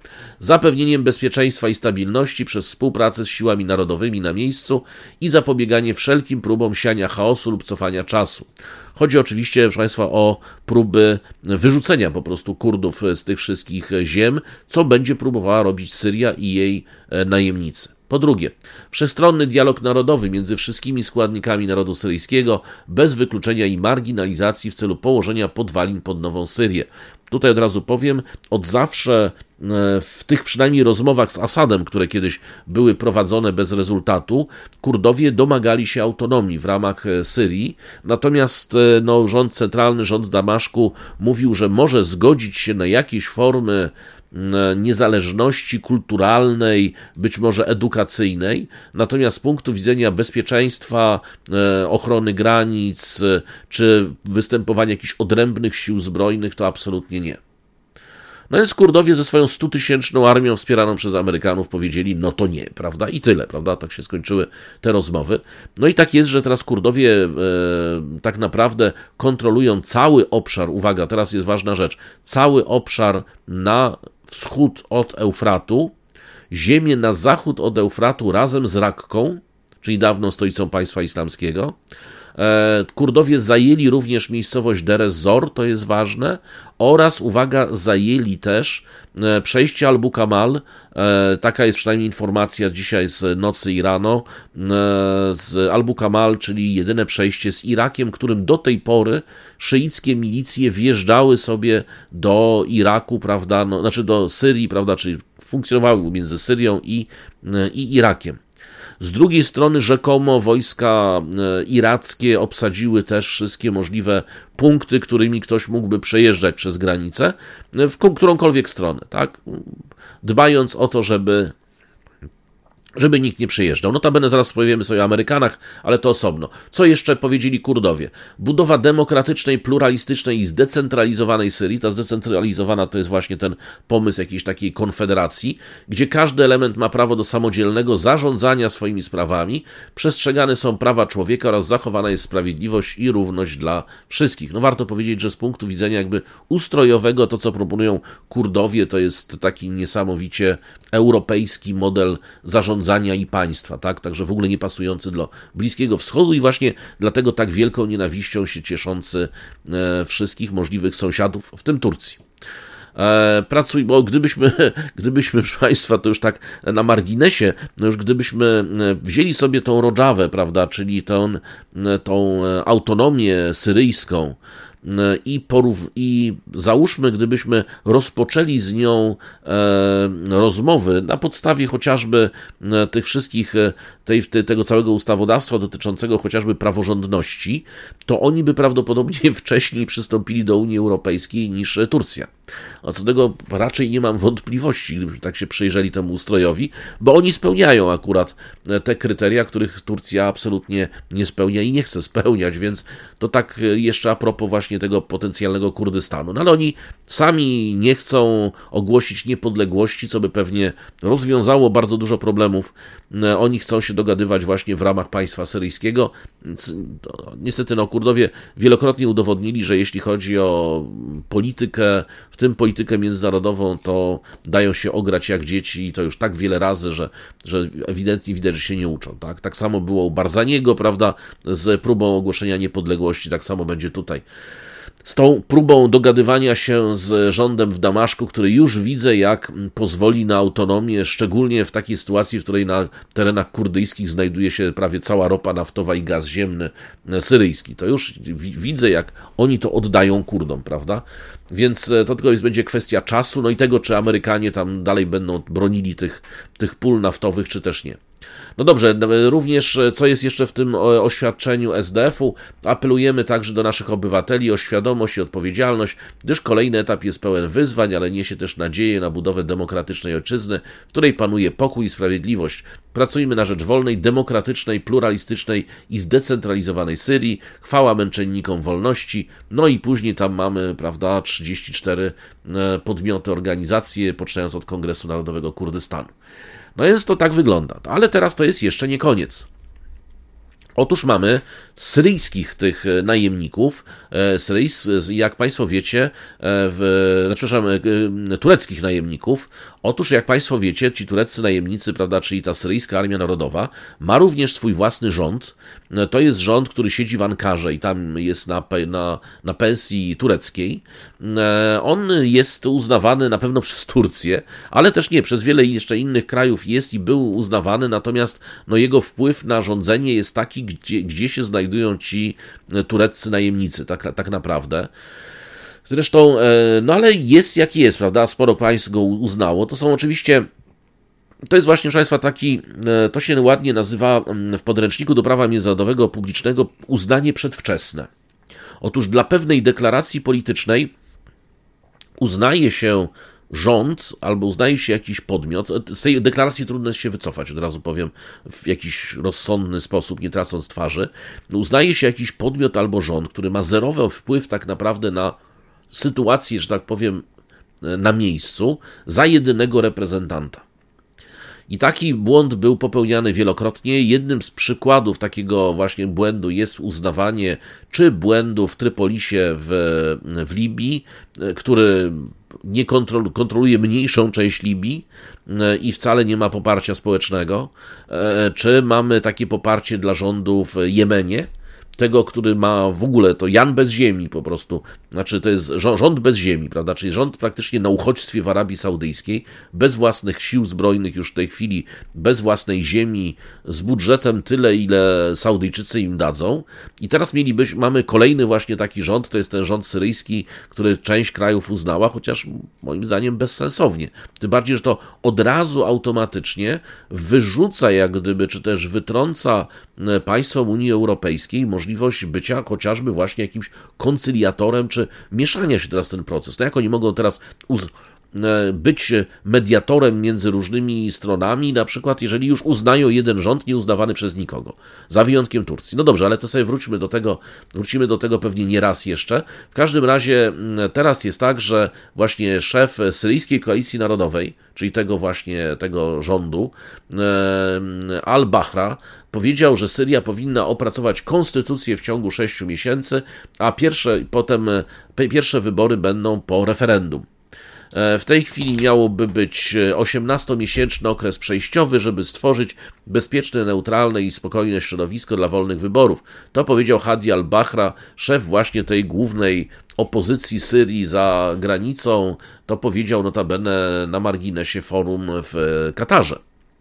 zapewnieniem bezpieczeństwa i stabilności przez współpracę z siłami narodowymi na miejscu i zapobieganie wszelkim próbom siania chaosu lub cofania czasu. Chodzi oczywiście, proszę Państwa, o próby wyrzucenia po prostu Kurdów z tych wszystkich ziem, co będzie próbowała robić Syria i jej najemnicy. Po drugie, wszechstronny dialog narodowy między wszystkimi składnikami narodu syryjskiego, bez wykluczenia i marginalizacji w celu położenia podwalin pod nową Syrię. Tutaj od razu powiem, od zawsze w tych przynajmniej rozmowach z Asadem, które kiedyś były prowadzone bez rezultatu, Kurdowie domagali się autonomii w ramach Syrii, natomiast rząd centralny, rząd Damaszku mówił, że może zgodzić się na jakieś formy niezależności kulturalnej, być może edukacyjnej, natomiast z punktu widzenia bezpieczeństwa, ochrony granic, czy występowania jakichś odrębnych sił zbrojnych, to absolutnie nie. No więc Kurdowie ze swoją 100-tysięczną armią wspieraną przez Amerykanów powiedzieli, no to nie, prawda? I tyle, prawda? Tak się skończyły te rozmowy. No i tak jest, że teraz Kurdowie tak naprawdę kontrolują cały obszar, uwaga, teraz jest ważna rzecz, cały obszar na wschód od Eufratu, ziemię na zachód od Eufratu razem z Rakką, czyli dawną stolicą państwa islamskiego. Kurdowie zajęli również miejscowość Deir ez-Zor, to jest ważne, oraz, uwaga, zajęli też przejście Al-Bukamal, taka jest przynajmniej informacja dzisiaj z nocy i rano, z Al-Bukamal, czyli jedyne przejście z Irakiem, którym do tej pory szyickie milicje wjeżdżały sobie do Iraku, prawda, znaczy do Syrii, prawda, czyli funkcjonowały między Syrią i Irakiem. Z drugiej strony rzekomo wojska irackie obsadziły też wszystkie możliwe punkty, którymi ktoś mógłby przejeżdżać przez granicę, w którąkolwiek stronę, tak? Dbając o to, żeby nikt nie przejeżdżał. Notabene zaraz powiemy sobie o Amerykanach, ale to osobno. Co jeszcze powiedzieli Kurdowie? Budowa demokratycznej, pluralistycznej i zdecentralizowanej Syrii. Ta zdecentralizowana to jest właśnie ten pomysł jakiejś takiej konfederacji, gdzie każdy element ma prawo do samodzielnego zarządzania swoimi sprawami, przestrzegane są prawa człowieka oraz zachowana jest sprawiedliwość i równość dla wszystkich. No warto powiedzieć, że z punktu widzenia jakby ustrojowego to, co proponują Kurdowie, to jest taki niesamowicie europejski model zarządzania i państwa, tak? Także w ogóle nie pasujący do Bliskiego Wschodu i właśnie dlatego tak wielką nienawiścią się cieszący wszystkich możliwych sąsiadów, w tym Turcji. Bo gdybyśmy, proszę Państwa, to już tak na marginesie, no już gdybyśmy wzięli sobie tą Rodżawę, prawda, czyli tą autonomię syryjską, i załóżmy, gdybyśmy rozpoczęli z nią rozmowy na podstawie chociażby tych wszystkich, tego całego ustawodawstwa dotyczącego chociażby praworządności, to oni by prawdopodobnie wcześniej przystąpili do Unii Europejskiej niż Turcja. A co do tego raczej nie mam wątpliwości, gdybyśmy tak się przyjrzeli temu ustrojowi, bo oni spełniają akurat te kryteria, których Turcja absolutnie nie spełnia i nie chce spełniać, więc to tak jeszcze a propos właśnie tego potencjalnego Kurdystanu. No ale oni sami nie chcą ogłosić niepodległości, co by pewnie rozwiązało bardzo dużo problemów. Oni chcą się dogadywać właśnie w ramach państwa syryjskiego. Niestety Kurdowie wielokrotnie udowodnili, że jeśli chodzi o politykę, w tym politykę międzynarodową, to dają się ograć jak dzieci i to już tak wiele razy, że ewidentnie widać, że się nie uczą. Tak samo było u Barzaniego, prawda, z próbą ogłoszenia niepodległości, tak samo będzie tutaj. Z tą próbą dogadywania się z rządem w Damaszku, który już widzę, jak pozwoli na autonomię, szczególnie w takiej sytuacji, w której na terenach kurdyjskich znajduje się prawie cała ropa naftowa i gaz ziemny syryjski. To już widzę, jak oni to oddają Kurdom, prawda? Więc to tylko będzie kwestia czasu, no i tego, czy Amerykanie tam dalej będą bronili tych pól naftowych, czy też nie. No dobrze, również co jest jeszcze w tym oświadczeniu SDF-u, apelujemy także do naszych obywateli o świadomość i odpowiedzialność, gdyż kolejny etap jest pełen wyzwań, ale niesie też nadzieję na budowę demokratycznej ojczyzny, w której panuje pokój i sprawiedliwość. Pracujmy na rzecz wolnej, demokratycznej, pluralistycznej i zdecentralizowanej Syrii, chwała męczennikom wolności, no i później tam mamy, prawda, 34 podmioty, organizacje, poczynając od Kongresu Narodowego Kurdystanu. No więc to tak wygląda, ale teraz to jest jeszcze nie koniec. Otóż mamy syryjskich tych najemników, jak Państwo wiecie, tureckich najemników. Otóż, jak Państwo wiecie, ci tureccy najemnicy, prawda, czyli ta syryjska Armia Narodowa, ma również swój własny rząd. To jest rząd, który siedzi w Ankarze i tam jest na pensji tureckiej. On jest uznawany na pewno przez Turcję, ale też nie, przez wiele jeszcze innych krajów jest i był uznawany, natomiast jego wpływ na rządzenie jest taki, gdzie się znajdują ci tureccy najemnicy, tak naprawdę. Zresztą, ale jest jaki jest, prawda? Sporo państw go uznało. To jest właśnie, proszę Państwa, to się ładnie nazywa w podręczniku do prawa międzynarodowego publicznego uznanie przedwczesne. Otóż dla pewnej deklaracji politycznej uznaje się rząd albo uznaje się jakiś podmiot. Z tej deklaracji trudno jest się wycofać, od razu powiem, w jakiś rozsądny sposób, nie tracąc twarzy. Uznaje się jakiś podmiot albo rząd, który ma zerowy wpływ tak naprawdę na sytuację, że tak powiem, na miejscu, za jedynego reprezentanta. I taki błąd był popełniany wielokrotnie. Jednym z przykładów takiego właśnie błędu jest uznawanie czy błędu w Trypolisie w Libii, który nie kontroluje mniejszą część Libii i wcale nie ma poparcia społecznego, czy mamy takie poparcie dla rządu w Jemenie, tego, który ma w ogóle, to Jan bez ziemi po prostu, znaczy to jest rząd bez ziemi, prawda, czyli rząd praktycznie na uchodźstwie w Arabii Saudyjskiej, bez własnych sił zbrojnych już w tej chwili, bez własnej ziemi, z budżetem tyle, ile Saudyjczycy im dadzą. I teraz mamy kolejny właśnie taki rząd, to jest ten rząd syryjski, który część krajów uznała, chociaż moim zdaniem bezsensownie. Tym bardziej, że to od razu automatycznie wyrzuca jak gdyby, czy też wytrąca państwom Unii Europejskiej możliwość bycia chociażby właśnie jakimś koncyliatorem, czy mieszania się teraz w ten proces. No jak oni mogą teraz być mediatorem między różnymi stronami, na przykład jeżeli już uznają jeden rząd nieuznawany przez nikogo, za wyjątkiem Turcji. No dobrze, ale to sobie wrócimy do tego pewnie nie raz jeszcze. W każdym razie teraz jest tak, że właśnie szef Syryjskiej Koalicji Narodowej, czyli tego rządu, Al-Bahra, powiedział, że Syria powinna opracować konstytucję w ciągu 6 miesięcy, a pierwsze wybory będą po referendum. W tej chwili miałoby być 18-miesięczny okres przejściowy, żeby stworzyć bezpieczne, neutralne i spokojne środowisko dla wolnych wyborów. To powiedział Hadi al-Bahra, szef właśnie tej głównej opozycji Syrii za granicą. To powiedział notabene na marginesie forum w Katarze.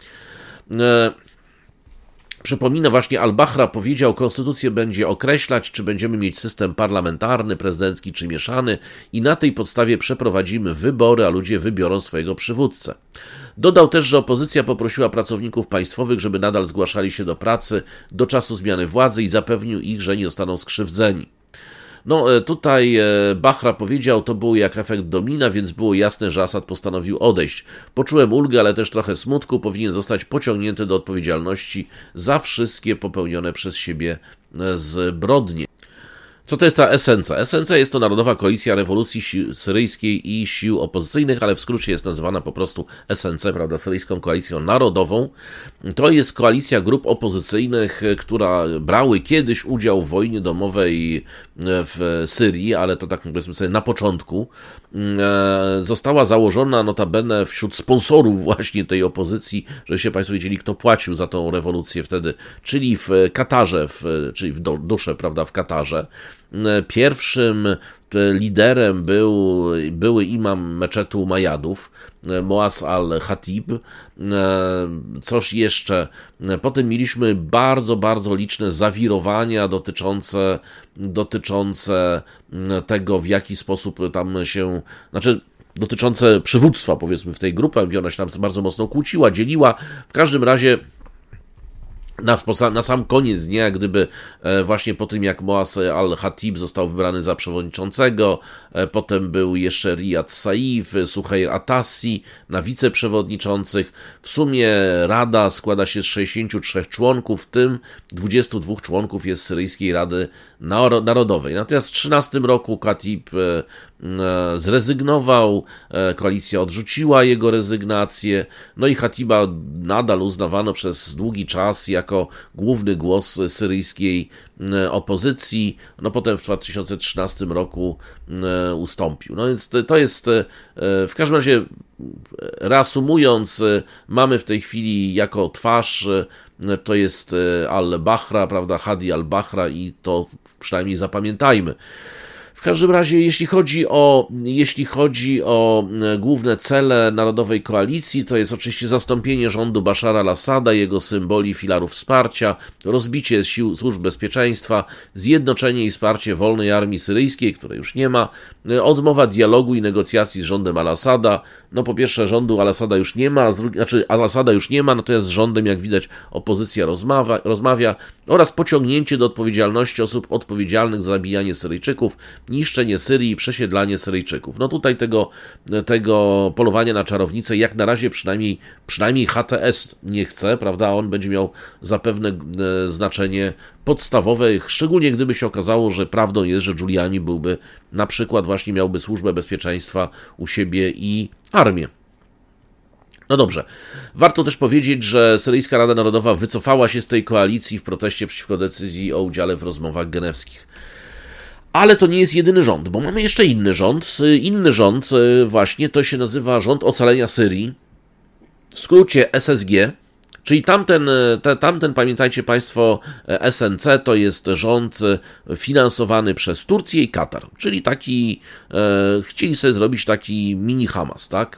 Przypomina właśnie Al-Bahra powiedział, konstytucję będzie określać, czy będziemy mieć system parlamentarny, prezydencki, czy mieszany i na tej podstawie przeprowadzimy wybory, a ludzie wybiorą swojego przywódcę. Dodał też, że opozycja poprosiła pracowników państwowych, żeby nadal zgłaszali się do pracy do czasu zmiany władzy i zapewnił ich, że nie zostaną skrzywdzeni. Tutaj Bahra powiedział, to był jak efekt domina, więc było jasne, że Asad postanowił odejść. Poczułem ulgę, ale też trochę smutku, powinien zostać pociągnięty do odpowiedzialności za wszystkie popełnione przez siebie zbrodnie. Co to jest ta Esenca? Esenca jest to Narodowa Koalicja Rewolucji Syryjskiej i Sił Opozycyjnych, ale w skrócie jest nazywana po prostu Esenca, prawda, Syryjską Koalicją Narodową. To jest koalicja grup opozycyjnych, która brały kiedyś udział w wojnie domowej w Syrii, ale to tak powiedzmy sobie na początku. Została założona notabene wśród sponsorów właśnie tej opozycji, żebyście Państwo wiedzieli, kto płacił za tą rewolucję wtedy, czyli w Katarze, czyli w dusze, prawda, w Katarze. Pierwszym liderem były imam meczetu Umayyadów, Moaz al-Khatib. Coś jeszcze. Potem mieliśmy bardzo, bardzo liczne zawirowania dotyczące tego, w jaki sposób tam się, dotyczące przywództwa, powiedzmy, w tej grupie, i ona się tam bardzo mocno kłóciła, dzieliła. W każdym razie na sam koniec dnia, jak gdyby właśnie po tym, jak Moaz al-Khatib został wybrany za przewodniczącego, potem był jeszcze Riyad Saif, Suhair Atassi na wiceprzewodniczących. W sumie Rada składa się z 63 członków, w tym 22 członków jest Syryjskiej Rady Narodowej. Natomiast w 2013 roku Khatib zrezygnował, koalicja odrzuciła jego rezygnację, no i Khatiba nadal uznawano przez długi czas jako główny głos syryjskiej opozycji, no potem w 2013 roku ustąpił. No więc to jest, w każdym razie reasumując, mamy w tej chwili jako twarz, to jest al-Bahra, prawda, Hadi al-Bahra i to przynajmniej zapamiętajmy. W każdym razie, jeśli chodzi o główne cele Narodowej Koalicji, to jest oczywiście zastąpienie rządu Bashara al-Assada, jego symboli, filarów wsparcia, rozbicie sił służb bezpieczeństwa, zjednoczenie i wsparcie wolnej armii syryjskiej, której już nie ma, odmowa dialogu i negocjacji z rządem al-Assada. No po pierwsze rządu al-Assada już nie ma, al-Assada już nie ma, natomiast z rządem, jak widać, opozycja rozmawia, oraz pociągnięcie do odpowiedzialności osób odpowiedzialnych za zabijanie Syryjczyków, niszczenie Syrii i przesiedlanie Syryjczyków. No tutaj tego polowania na czarownicę jak na razie przynajmniej HTS nie chce, prawda? On będzie miał zapewne znaczenie podstawowe, szczególnie gdyby się okazało, że prawdą jest, że Giuliani na przykład właśnie miałby służbę bezpieczeństwa u siebie i armię. No dobrze, warto też powiedzieć, że Syryjska Rada Narodowa wycofała się z tej koalicji w proteście przeciwko decyzji o udziale w rozmowach genewskich. Ale to nie jest jedyny rząd, bo mamy jeszcze inny rząd. Inny rząd właśnie to się nazywa Rząd Ocalenia Syrii, w skrócie SSG, czyli tamten, pamiętajcie Państwo, SNC to jest rząd finansowany przez Turcję i Katar, czyli chcieli sobie zrobić taki mini Hamas, tak?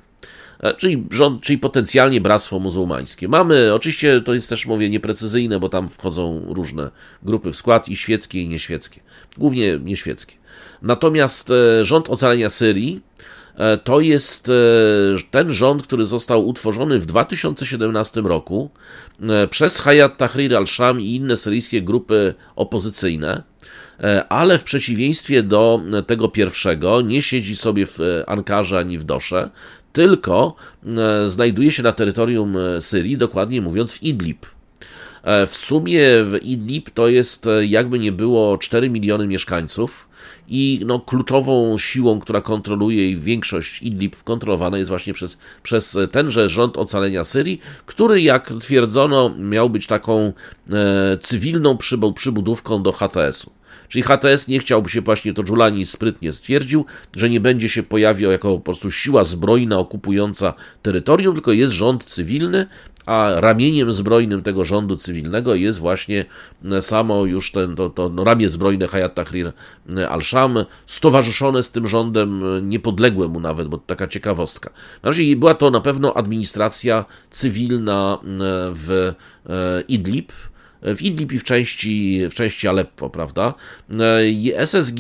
Czyli potencjalnie Bractwo Muzułmańskie. Mamy, oczywiście to jest też, mówię, nieprecyzyjne, bo tam wchodzą różne grupy w skład i świeckie, i nieświeckie. Głównie nieświeckie. Natomiast Rząd Ocalenia Syrii to jest ten rząd, który został utworzony w 2017 roku przez Hayat Tahrir al-Sham i inne syryjskie grupy opozycyjne, ale w przeciwieństwie do tego pierwszego nie siedzi sobie w Ankarze ani w Dosze, tylko znajduje się na terytorium Syrii, dokładnie mówiąc w Idlib. W sumie w Idlib to jest, jakby nie było, 4 miliony mieszkańców i kluczową siłą, która kontroluje i większość Idlib kontrolowana jest właśnie przez tenże Rząd Ocalenia Syrii, który, jak twierdzono, miał być taką cywilną przybudówką do HTS-u. Czyli HTS nie chciałby się, właśnie to Giuliani sprytnie stwierdził, że nie będzie się pojawiał jako po prostu siła zbrojna okupująca terytorium, tylko jest rząd cywilny, a ramieniem zbrojnym tego rządu cywilnego jest właśnie samo już to ramię zbrojne Hayat Tahrir al-Sham, stowarzyszone z tym rządem, niepodległe mu nawet, bo to taka ciekawostka. Na razie była to na pewno administracja cywilna w Idlib, i w części Aleppo, prawda? SSG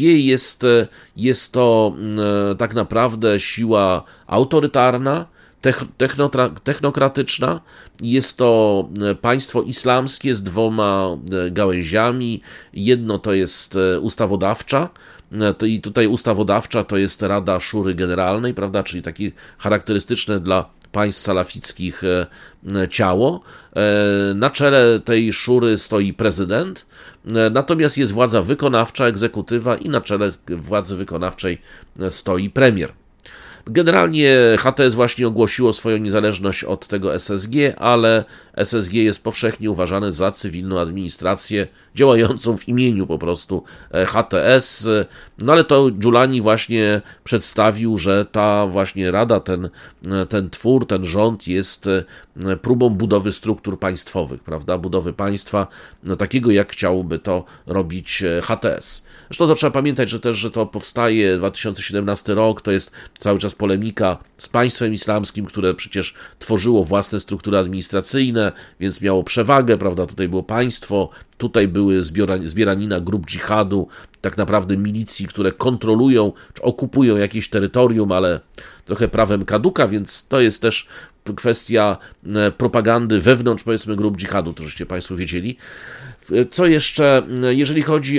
jest to tak naprawdę siła autorytarna, technokratyczna. Jest to państwo islamskie z dwoma gałęziami. Jedno to jest ustawodawcza, i tutaj ustawodawcza to jest Rada Szury Generalnej, prawda? Czyli takie charakterystyczne dla państw salafickich ciało. Na czele tej szury stoi prezydent, natomiast jest władza wykonawcza, egzekutywa i na czele władzy wykonawczej stoi premier. Generalnie HTS właśnie ogłosiło swoją niezależność od tego SSG, ale SSG jest powszechnie uważane za cywilną administrację działającą w imieniu po prostu HTS. No ale to Giuliani właśnie przedstawił, że ta właśnie rada, ten twór, ten rząd jest próbą budowy struktur państwowych, prawda? Budowy państwa takiego, jak chciałby to robić HTS. Zresztą to trzeba pamiętać, że to powstaje 2017 rok, to jest cały czas polemika z państwem islamskim, które przecież tworzyło własne struktury administracyjne, więc miało przewagę, prawda? Tutaj było państwo, tutaj były zbieranina grup dżihadu, tak naprawdę milicji, które kontrolują czy okupują jakieś terytorium, ale trochę prawem kaduka, więc to jest też kwestia propagandy wewnątrz, powiedzmy, grup dżihadu, to żeście Państwo wiedzieli. Co jeszcze, jeżeli chodzi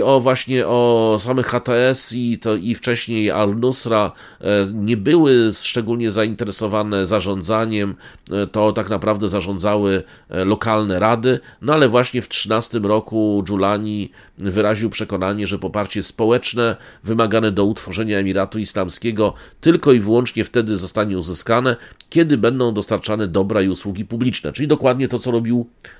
o samych HTS i wcześniej Al-Nusra, nie były szczególnie zainteresowane zarządzaniem, to tak naprawdę zarządzały lokalne rady, no ale właśnie w 2013 roku Giuliani wyraził przekonanie, że poparcie społeczne wymagane do utworzenia Emiratu Islamskiego tylko i wyłącznie wtedy zostanie uzyskane, kiedy będą dostarczane dobra i usługi publiczne, czyli dokładnie to, co robił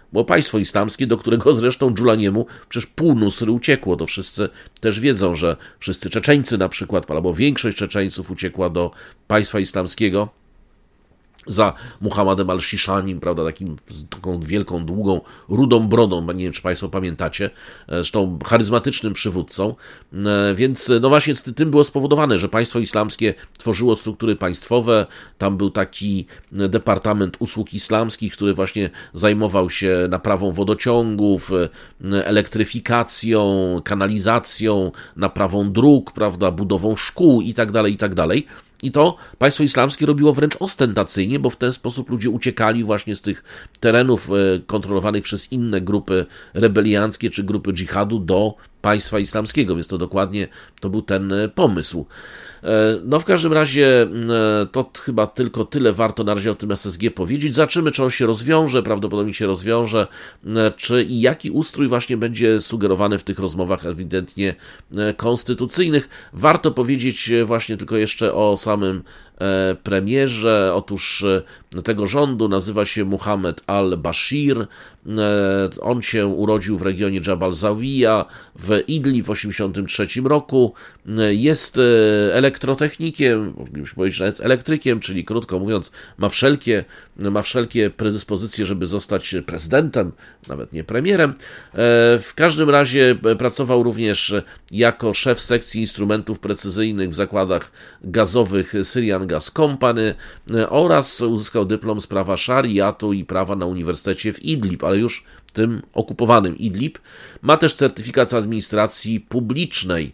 bo państwo islamskie, do którego zresztą Dżulaniemu przecież pół Nusry uciekło, to wszyscy też wiedzą, że wszyscy Czeczeńcy na przykład, albo większość Czeczeńców uciekła do państwa islamskiego za Muhammadem al-Shishanim, prawda, taką wielką, długą, rudą brodą, nie wiem, czy Państwo pamiętacie, zresztą charyzmatycznym przywódcą, więc no właśnie tym było spowodowane, że państwo islamskie tworzyło struktury państwowe, tam był taki Departament Usług Islamskich, który właśnie zajmował się naprawą wodociągów, elektryfikacją, kanalizacją, naprawą dróg, prawda, budową szkół i tak dalej. I to państwo islamskie robiło wręcz ostentacyjnie, bo w ten sposób ludzie uciekali właśnie z tych terenów kontrolowanych przez inne grupy rebelianckie czy grupy dżihadu do państwa islamskiego, więc to dokładnie to był ten pomysł. No w każdym razie to chyba tylko tyle warto na razie o tym SSG powiedzieć. Zobaczymy, czy on się rozwiąże, prawdopodobnie się rozwiąże, czy i jaki ustrój właśnie będzie sugerowany w tych rozmowach ewidentnie konstytucyjnych. Warto powiedzieć właśnie tylko jeszcze o samym premierze. Otóż tego rządu nazywa się Muhammad al-Bashir. On się urodził w regionie Jabal Zawiya w Idlib w 1983 roku. Jest elektrotechnikiem, moglibyśmy powiedzieć nawet elektrykiem, czyli krótko mówiąc ma wszelkie predyspozycje, żeby zostać prezydentem, nawet nie premierem. W każdym razie pracował również jako szef sekcji instrumentów precyzyjnych w zakładach gazowych Syrian Gas Company oraz uzyskał dyplom z prawa szariatu i prawa na Uniwersytecie w Idlib, ale już tym okupowanym Idlib. Ma też certyfikat z administracji publicznej.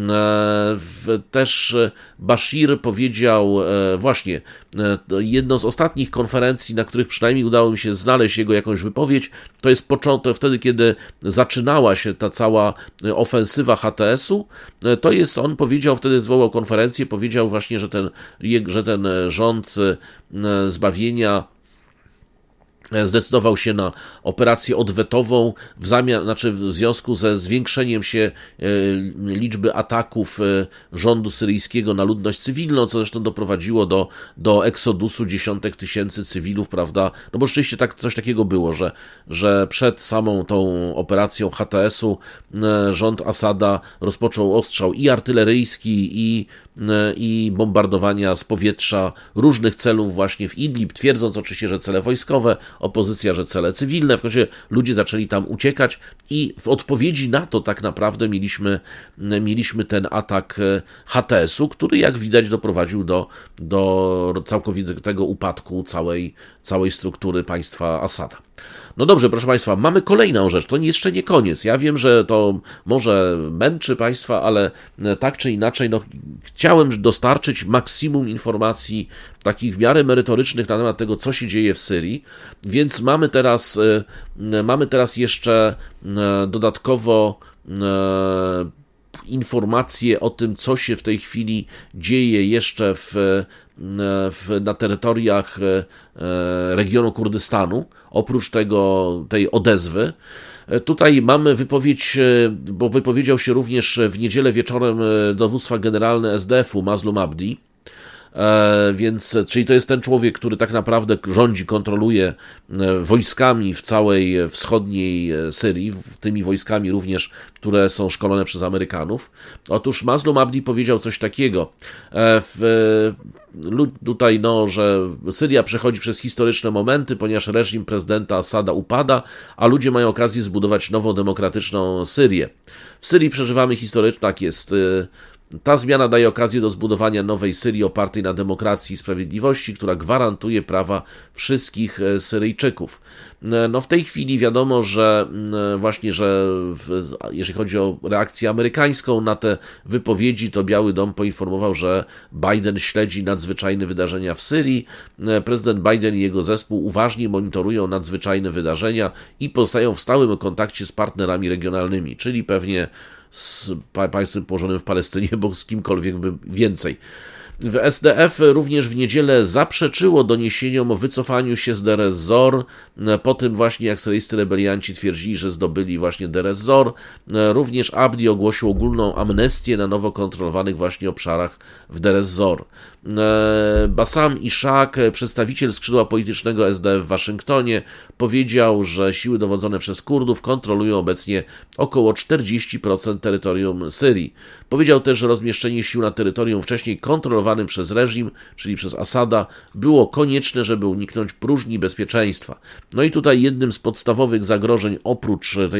Też Bashir powiedział właśnie, jedną z ostatnich konferencji, na których przynajmniej udało mi się znaleźć jego jakąś wypowiedź, to jest początek wtedy, kiedy zaczynała się ta cała ofensywa HTS-u, to jest, on powiedział, wtedy zwołał konferencję, powiedział właśnie, że ten rząd zbawienia zdecydował się na operację odwetową w związku ze zwiększeniem się liczby ataków rządu syryjskiego na ludność cywilną, co zresztą doprowadziło do eksodusu dziesiątek tysięcy cywilów, prawda? No bo rzeczywiście coś takiego było, że przed samą tą operacją HTS-u rząd Asada rozpoczął ostrzał i artyleryjski, i bombardowania z powietrza różnych celów właśnie w Idlib, twierdząc oczywiście, że cele wojskowe, opozycja, że cele cywilne. W końcu ludzie zaczęli tam uciekać i w odpowiedzi na to tak naprawdę mieliśmy ten atak HTS-u, który jak widać doprowadził do całkowitego upadku całej struktury państwa Asada. No dobrze, proszę Państwa, mamy kolejną rzecz, to jeszcze nie koniec. Ja wiem, że to może męczy Państwa, ale tak czy inaczej, no, chciałem dostarczyć maksimum informacji takich w miarę merytorycznych na temat tego, co się dzieje w Syrii, więc mamy teraz jeszcze dodatkowo informacje o tym, co się w tej chwili dzieje jeszcze na terytoriach regionu Kurdystanu, oprócz tej odezwy. Tutaj mamy wypowiedź, bo wypowiedział się również w niedzielę wieczorem dowództwa generalne SDF-u Mazlum Abdi, czyli to jest ten człowiek, który tak naprawdę rządzi, kontroluje wojskami w całej wschodniej Syrii, tymi wojskami również, które są szkolone przez Amerykanów. Otóż Mazlum Abdi powiedział coś takiego, tutaj, że Syria przechodzi przez historyczne momenty, ponieważ reżim prezydenta Asada upada, a ludzie mają okazję zbudować nową, demokratyczną Syrię. W Syrii przeżywamy tak jest. Ta zmiana daje okazję do zbudowania nowej Syrii opartej na demokracji i sprawiedliwości, która gwarantuje prawa wszystkich Syryjczyków. No w tej chwili wiadomo, że właśnie, jeżeli chodzi o reakcję amerykańską na te wypowiedzi, to Biały Dom poinformował, że Biden śledzi nadzwyczajne wydarzenia w Syrii. Prezydent Biden i jego zespół uważnie monitorują nadzwyczajne wydarzenia i pozostają w stałym kontakcie z partnerami regionalnymi, czyli pewnie z państwem położonym w Palestynie, bo z kimkolwiek by więcej. W SDF również w niedzielę zaprzeczyło doniesieniom o wycofaniu się z Deir ez-Zor, po tym właśnie jak syryjscy rebelianci twierdzili, że zdobyli właśnie Deir ez-Zor. Również Abdi ogłosił ogólną amnestię na nowo kontrolowanych właśnie obszarach w Deir ez-Zor. Bassam Ishaq, przedstawiciel skrzydła politycznego SDF w Waszyngtonie, powiedział, że siły dowodzone przez Kurdów kontrolują obecnie około 40% terytorium Syrii. Powiedział też, że rozmieszczenie sił na terytorium wcześniej kontrolowanym przez reżim, czyli przez Asada, było konieczne, żeby uniknąć próżni bezpieczeństwa. No i tutaj jednym z podstawowych zagrożeń oprócz tej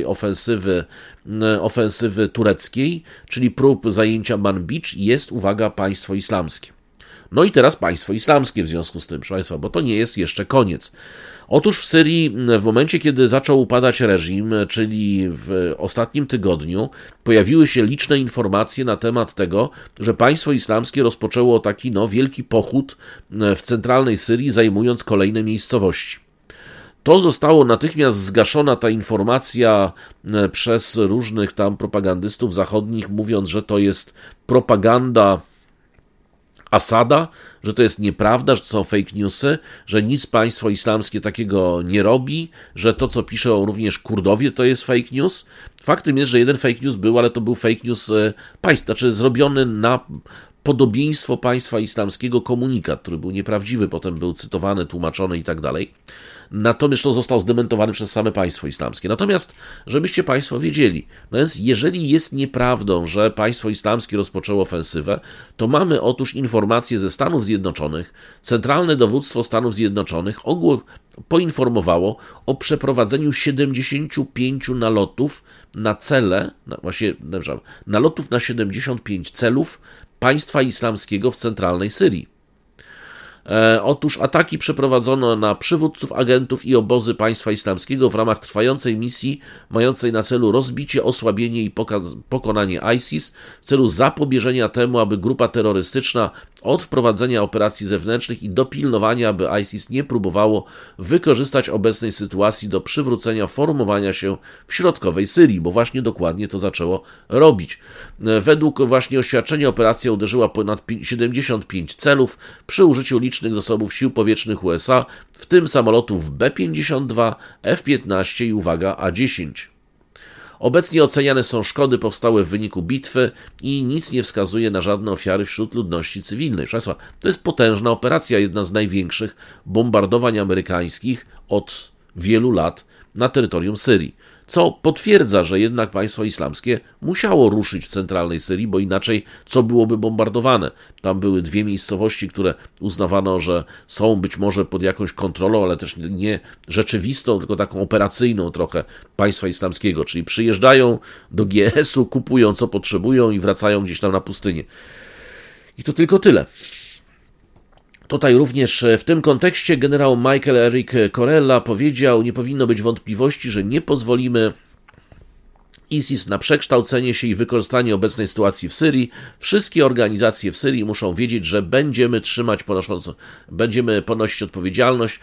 ofensywy tureckiej, czyli prób zajęcia Manbij, jest, uwaga, państwo islamskie. No i teraz państwo islamskie w związku z tym, proszę Państwa, bo to nie jest jeszcze koniec. Otóż w Syrii w momencie, kiedy zaczął upadać reżim, czyli w ostatnim tygodniu, pojawiły się liczne informacje na temat tego, że państwo islamskie rozpoczęło taki wielki pochód w centralnej Syrii, zajmując kolejne miejscowości. To zostało natychmiast zgaszona ta informacja przez różnych tam propagandystów zachodnich, mówiąc, że to jest propaganda Asada, że to jest nieprawda, że to są fake newsy, że nic państwo islamskie takiego nie robi, że to, co piszą również Kurdowie, to jest fake news. Faktem jest, że jeden fake news był, ale to był fake news państwa, znaczy zrobiony na podobieństwo państwa islamskiego komunikat, który był nieprawdziwy, potem był cytowany, tłumaczony i tak dalej. Natomiast to został zdementowany przez same państwo islamskie. Natomiast, żebyście Państwo wiedzieli, no więc jeżeli jest nieprawdą, że państwo islamskie rozpoczęło ofensywę, to mamy otóż informacje ze Stanów Zjednoczonych, Centralne Dowództwo Stanów Zjednoczonych poinformowało o przeprowadzeniu 75 nalotów na cele, nalotów na 75 celów państwa islamskiego w centralnej Syrii. Otóż ataki przeprowadzono na przywódców, agentów i obozy państwa islamskiego w ramach trwającej misji mającej na celu rozbicie, osłabienie i pokonanie ISIS w celu zapobieżenia temu, aby grupa terrorystyczna od wprowadzenia operacji zewnętrznych i dopilnowania, aby ISIS nie próbowało wykorzystać obecnej sytuacji do przywrócenia formowania się w środkowej Syrii, bo właśnie dokładnie to zaczęło robić. Według właśnie oświadczenia operacja uderzyła ponad 75 celów przy użyciu licznych zasobów sił powietrznych USA, w tym samolotów B-52, F-15 i uwaga, A-10. Obecnie oceniane są szkody powstałe w wyniku bitwy i nic nie wskazuje na żadne ofiary wśród ludności cywilnej. Proszę Państwa, to jest potężna operacja, jedna z największych bombardowań amerykańskich od wielu lat na terytorium Syrii. Co potwierdza, że jednak państwo islamskie musiało ruszyć w centralnej Syrii, bo inaczej co byłoby bombardowane? Tam były dwie miejscowości, które uznawano, że są być może pod jakąś kontrolą, ale też nie rzeczywistą, tylko taką operacyjną trochę państwa islamskiego, czyli przyjeżdżają do GS-u, kupują co potrzebują i wracają gdzieś tam na pustynię. I to tylko tyle. Tutaj również w tym kontekście generał Michael Eric Corella powiedział: nie powinno być wątpliwości, że nie pozwolimy ISIS na przekształcenie się i wykorzystanie obecnej sytuacji w Syrii. Wszystkie organizacje w Syrii muszą wiedzieć, że będziemy ponosić odpowiedzialność,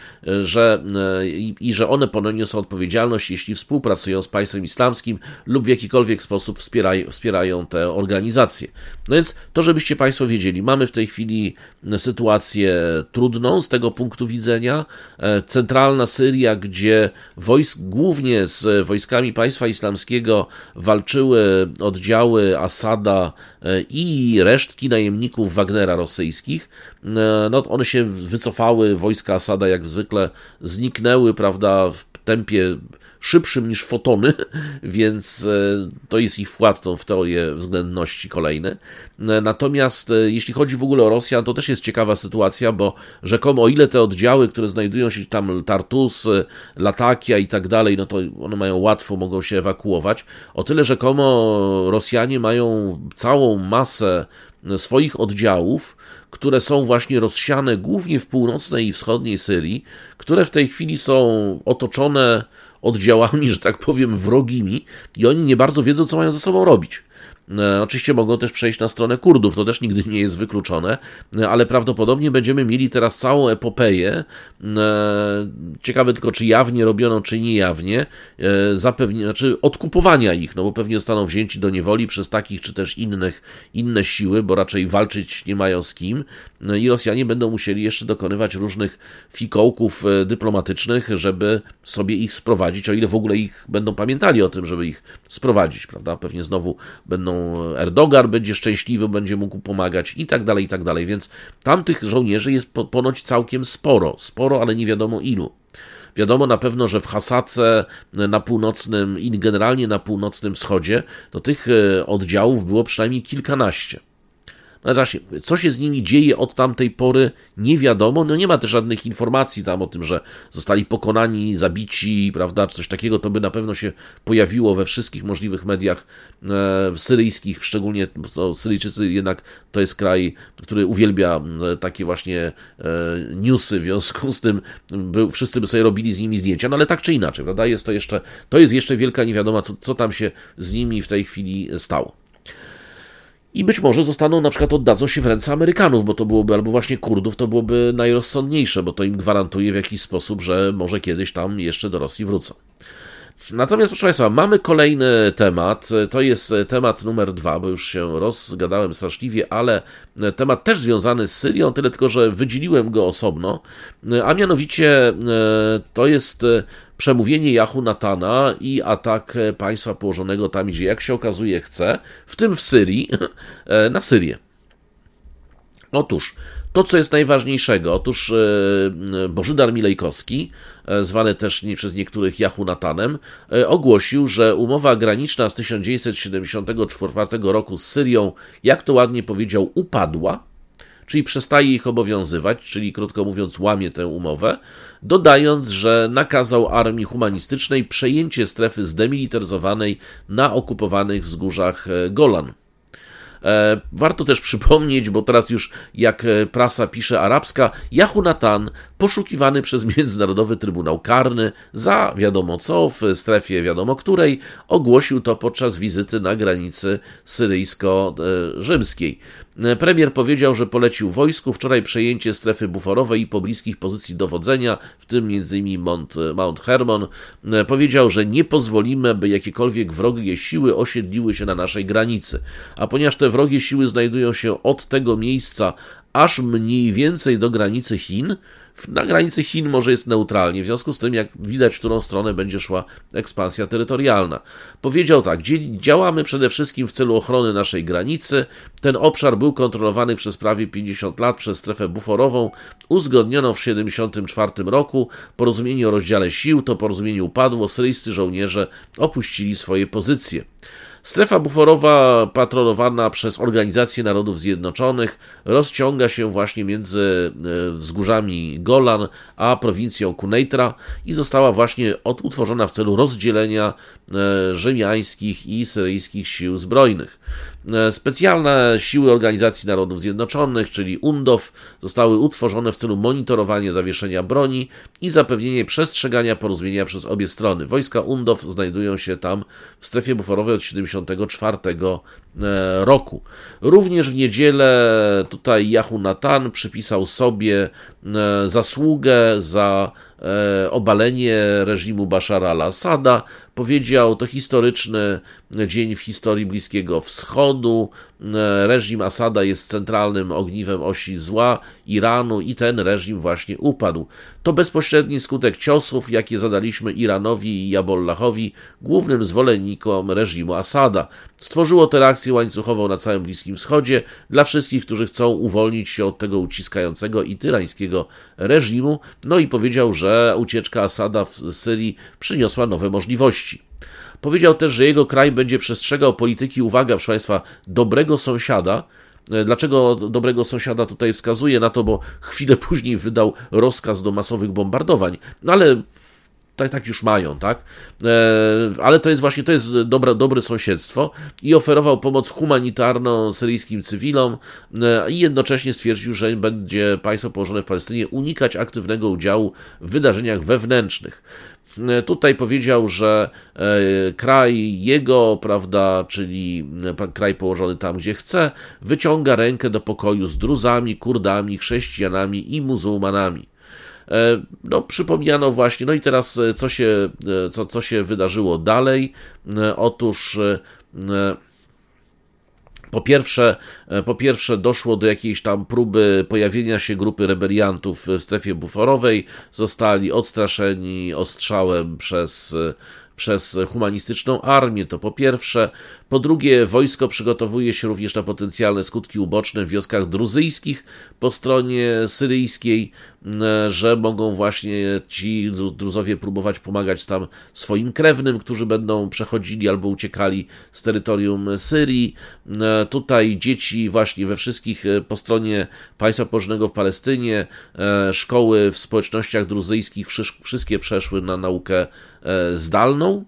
że one poniosą odpowiedzialność, jeśli współpracują z państwem islamskim lub w jakikolwiek sposób wspierają te organizacje. No więc to, żebyście Państwo wiedzieli, mamy w tej chwili sytuację trudną z tego punktu widzenia. Centralna Syria, gdzie głównie z wojskami państwa islamskiego walczyły oddziały Asada i resztki najemników Wagnera rosyjskich. One się wycofały, wojska Asada jak zwykle zniknęły, prawda, w tempie szybszym niż fotony, więc to jest ich wkład w teorię względności kolejny. Natomiast jeśli chodzi w ogóle o Rosjan, to też jest ciekawa sytuacja, bo rzekomo o ile te oddziały, które znajdują się tam, Tartus, Latakia i tak dalej, no to one mają łatwo, mogą się ewakuować, o tyle rzekomo Rosjanie mają całą masę swoich oddziałów, które są właśnie rozsiane głównie w północnej i wschodniej Syrii, które w tej chwili są otoczone oddziałami, że tak powiem, wrogimi i oni nie bardzo wiedzą, co mają ze sobą robić. Oczywiście mogą też przejść na stronę Kurdów, to też nigdy nie jest wykluczone, ale prawdopodobnie będziemy mieli teraz całą epopeję, ciekawe tylko, czy jawnie robioną, czy niejawnie, odkupowania ich, no bo pewnie zostaną wzięci do niewoli przez takich, czy też inne siły, bo raczej walczyć nie mają z kim i Rosjanie będą musieli jeszcze dokonywać różnych fikołków dyplomatycznych, żeby sobie ich sprowadzić, o ile w ogóle ich będą pamiętali o tym, żeby ich sprowadzić, prawda? Pewnie znowu będą Erdogan będzie szczęśliwy, będzie mógł pomagać i tak dalej, więc tam tych żołnierzy jest ponoć całkiem sporo, ale nie wiadomo ilu. Wiadomo na pewno, że w Hasace na północnym i generalnie na północnym wschodzie, to tych oddziałów było przynajmniej kilkanaście. No właśnie, co się z nimi dzieje od tamtej pory, nie wiadomo. No nie ma też żadnych informacji tam o tym, że zostali pokonani, zabici, prawda, czy coś takiego. To by na pewno się pojawiło we wszystkich możliwych mediach syryjskich, szczególnie Syryjczycy jednak to jest kraj, który uwielbia takie właśnie newsy, w związku z tym wszyscy by sobie robili z nimi zdjęcia, no ale tak czy inaczej, prawda, to jest jeszcze wielka niewiadoma, co tam się z nimi w tej chwili stało. I być może na przykład oddadzą się w ręce Amerykanów, bo to byłoby, albo właśnie Kurdów, to byłoby najrozsądniejsze, bo to im gwarantuje w jakiś sposób, że może kiedyś tam jeszcze do Rosji wrócą. Natomiast, proszę Państwa, mamy kolejny temat, to jest temat numer 2, bo już się rozgadałem straszliwie, ale temat też związany z Syrią, tyle tylko, że wydzieliłem go osobno, a mianowicie to jest przemówienie Jahu Natana i atak państwa położonego tam, gdzie jak się okazuje chce, w tym w Syrii, na Syrię. Otóż, to co jest najważniejszego, Bożydar Milejkowski, zwany też przez niektórych Jahu Natanem, ogłosił, że umowa graniczna z 1974 roku z Syrią, jak to ładnie powiedział, upadła, czyli przestaje ich obowiązywać, czyli krótko mówiąc łamie tę umowę, dodając, że nakazał armii humanistycznej przejęcie strefy zdemilitaryzowanej na okupowanych wzgórzach Golan. Warto też przypomnieć, bo teraz już jak prasa pisze arabska, Jahu Natan poszukiwany przez Międzynarodowy Trybunał Karny za wiadomo co, w strefie wiadomo której, ogłosił to podczas wizyty na granicy syryjsko-rzymskiej. Premier powiedział, że polecił wojsku wczoraj przejęcie strefy buforowej i pobliskich pozycji dowodzenia, w tym m.in. Mount Hermon. Powiedział, że nie pozwolimy, by jakiekolwiek wrogie siły osiedliły się na naszej granicy. A ponieważ te wrogie siły znajdują się od tego miejsca aż mniej więcej do granicy Chin, na granicy Chin może jest neutralnie, w związku z tym, jak widać, w którą stronę będzie szła ekspansja terytorialna. Powiedział tak, działamy przede wszystkim w celu ochrony naszej granicy. Ten obszar był kontrolowany przez prawie 50 lat przez strefę buforową. Uzgodniono w 1974 roku porozumienie o rozdziale sił. To porozumienie upadło, syryjscy żołnierze opuścili swoje pozycje. Strefa buforowa patrolowana przez Organizację Narodów Zjednoczonych rozciąga się właśnie między wzgórzami Golan a prowincją Kuneitra i została właśnie utworzona w celu rozdzielenia rzymiańskich i syryjskich sił zbrojnych. Specjalne siły Organizacji Narodów Zjednoczonych, czyli UNDOF, zostały utworzone w celu monitorowania zawieszenia broni i zapewnienia przestrzegania porozumienia przez obie strony. Wojska UNDOF znajdują się tam w strefie buforowej od 1974 roku. Również w niedzielę tutaj Jahu Natan przypisał sobie zasługę za obalenie reżimu Bashara al-Assada. Powiedział, to historyczny dzień w historii Bliskiego Wschodu. Reżim Asada jest centralnym ogniwem osi zła Iranu i ten reżim właśnie upadł. To bezpośredni skutek ciosów, jakie zadaliśmy Iranowi i Jabollahowi, głównym zwolennikom reżimu Asada. Stworzyło to reakcję łańcuchową na całym Bliskim Wschodzie dla wszystkich, którzy chcą uwolnić się od tego uciskającego i tyrańskiego reżimu. No i powiedział, że ucieczka Asada w Syrii przyniosła nowe możliwości. Powiedział też, że jego kraj będzie przestrzegał polityki, uwaga, proszę Państwa, dobrego sąsiada. Dlaczego dobrego sąsiada tutaj wskazuje na to, bo chwilę później wydał rozkaz do masowych bombardowań. No ale tak już mają, tak? Ale to jest właśnie, dobre sąsiedztwo i oferował pomoc humanitarną syryjskim cywilom i jednocześnie stwierdził, że będzie państwo położone w Palestynie unikać aktywnego udziału w wydarzeniach wewnętrznych. Tutaj powiedział, że kraj jego, prawda, czyli kraj położony tam, gdzie chce, wyciąga rękę do pokoju z Druzami, Kurdami, chrześcijanami i muzułmanami. No, przypomniano właśnie, no i teraz co się wydarzyło dalej? Otóż po pierwsze doszło do jakiejś tam próby pojawienia się grupy rebeliantów w strefie buforowej, zostali odstraszeni ostrzałem przez przez humanistyczną armię, to po pierwsze. Po drugie, wojsko przygotowuje się również na potencjalne skutki uboczne w wioskach druzyjskich po stronie syryjskiej, że mogą właśnie ci Druzowie próbować pomagać tam swoim krewnym, którzy będą przechodzili albo uciekali z terytorium Syrii. Tutaj dzieci właśnie we wszystkich po stronie państwa położonego w Palestynie, szkoły w społecznościach druzyjskich wszystkie przeszły na naukę zdalną.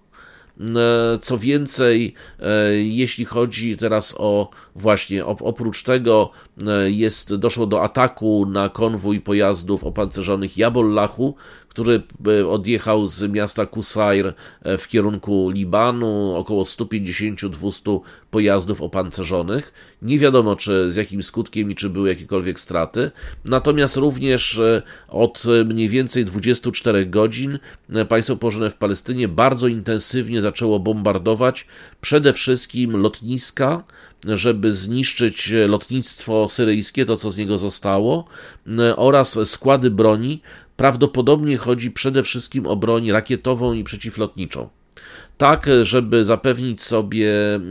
Co więcej, jeśli chodzi teraz o właśnie, oprócz tego doszło do ataku na konwój pojazdów opancerzonych Jabollahu, który odjechał z miasta Qusair w kierunku Libanu, około 150-200 pojazdów opancerzonych. Nie wiadomo, czy z jakim skutkiem i czy były jakiekolwiek straty. Natomiast również od mniej więcej 24 godzin państwo położone w Palestynie bardzo intensywnie zaczęło bombardować przede wszystkim lotniska, żeby zniszczyć lotnictwo syryjskie, to co z niego zostało, oraz składy broni. Prawdopodobnie chodzi przede wszystkim o broń rakietową i przeciwlotniczą. Tak, żeby zapewnić sobie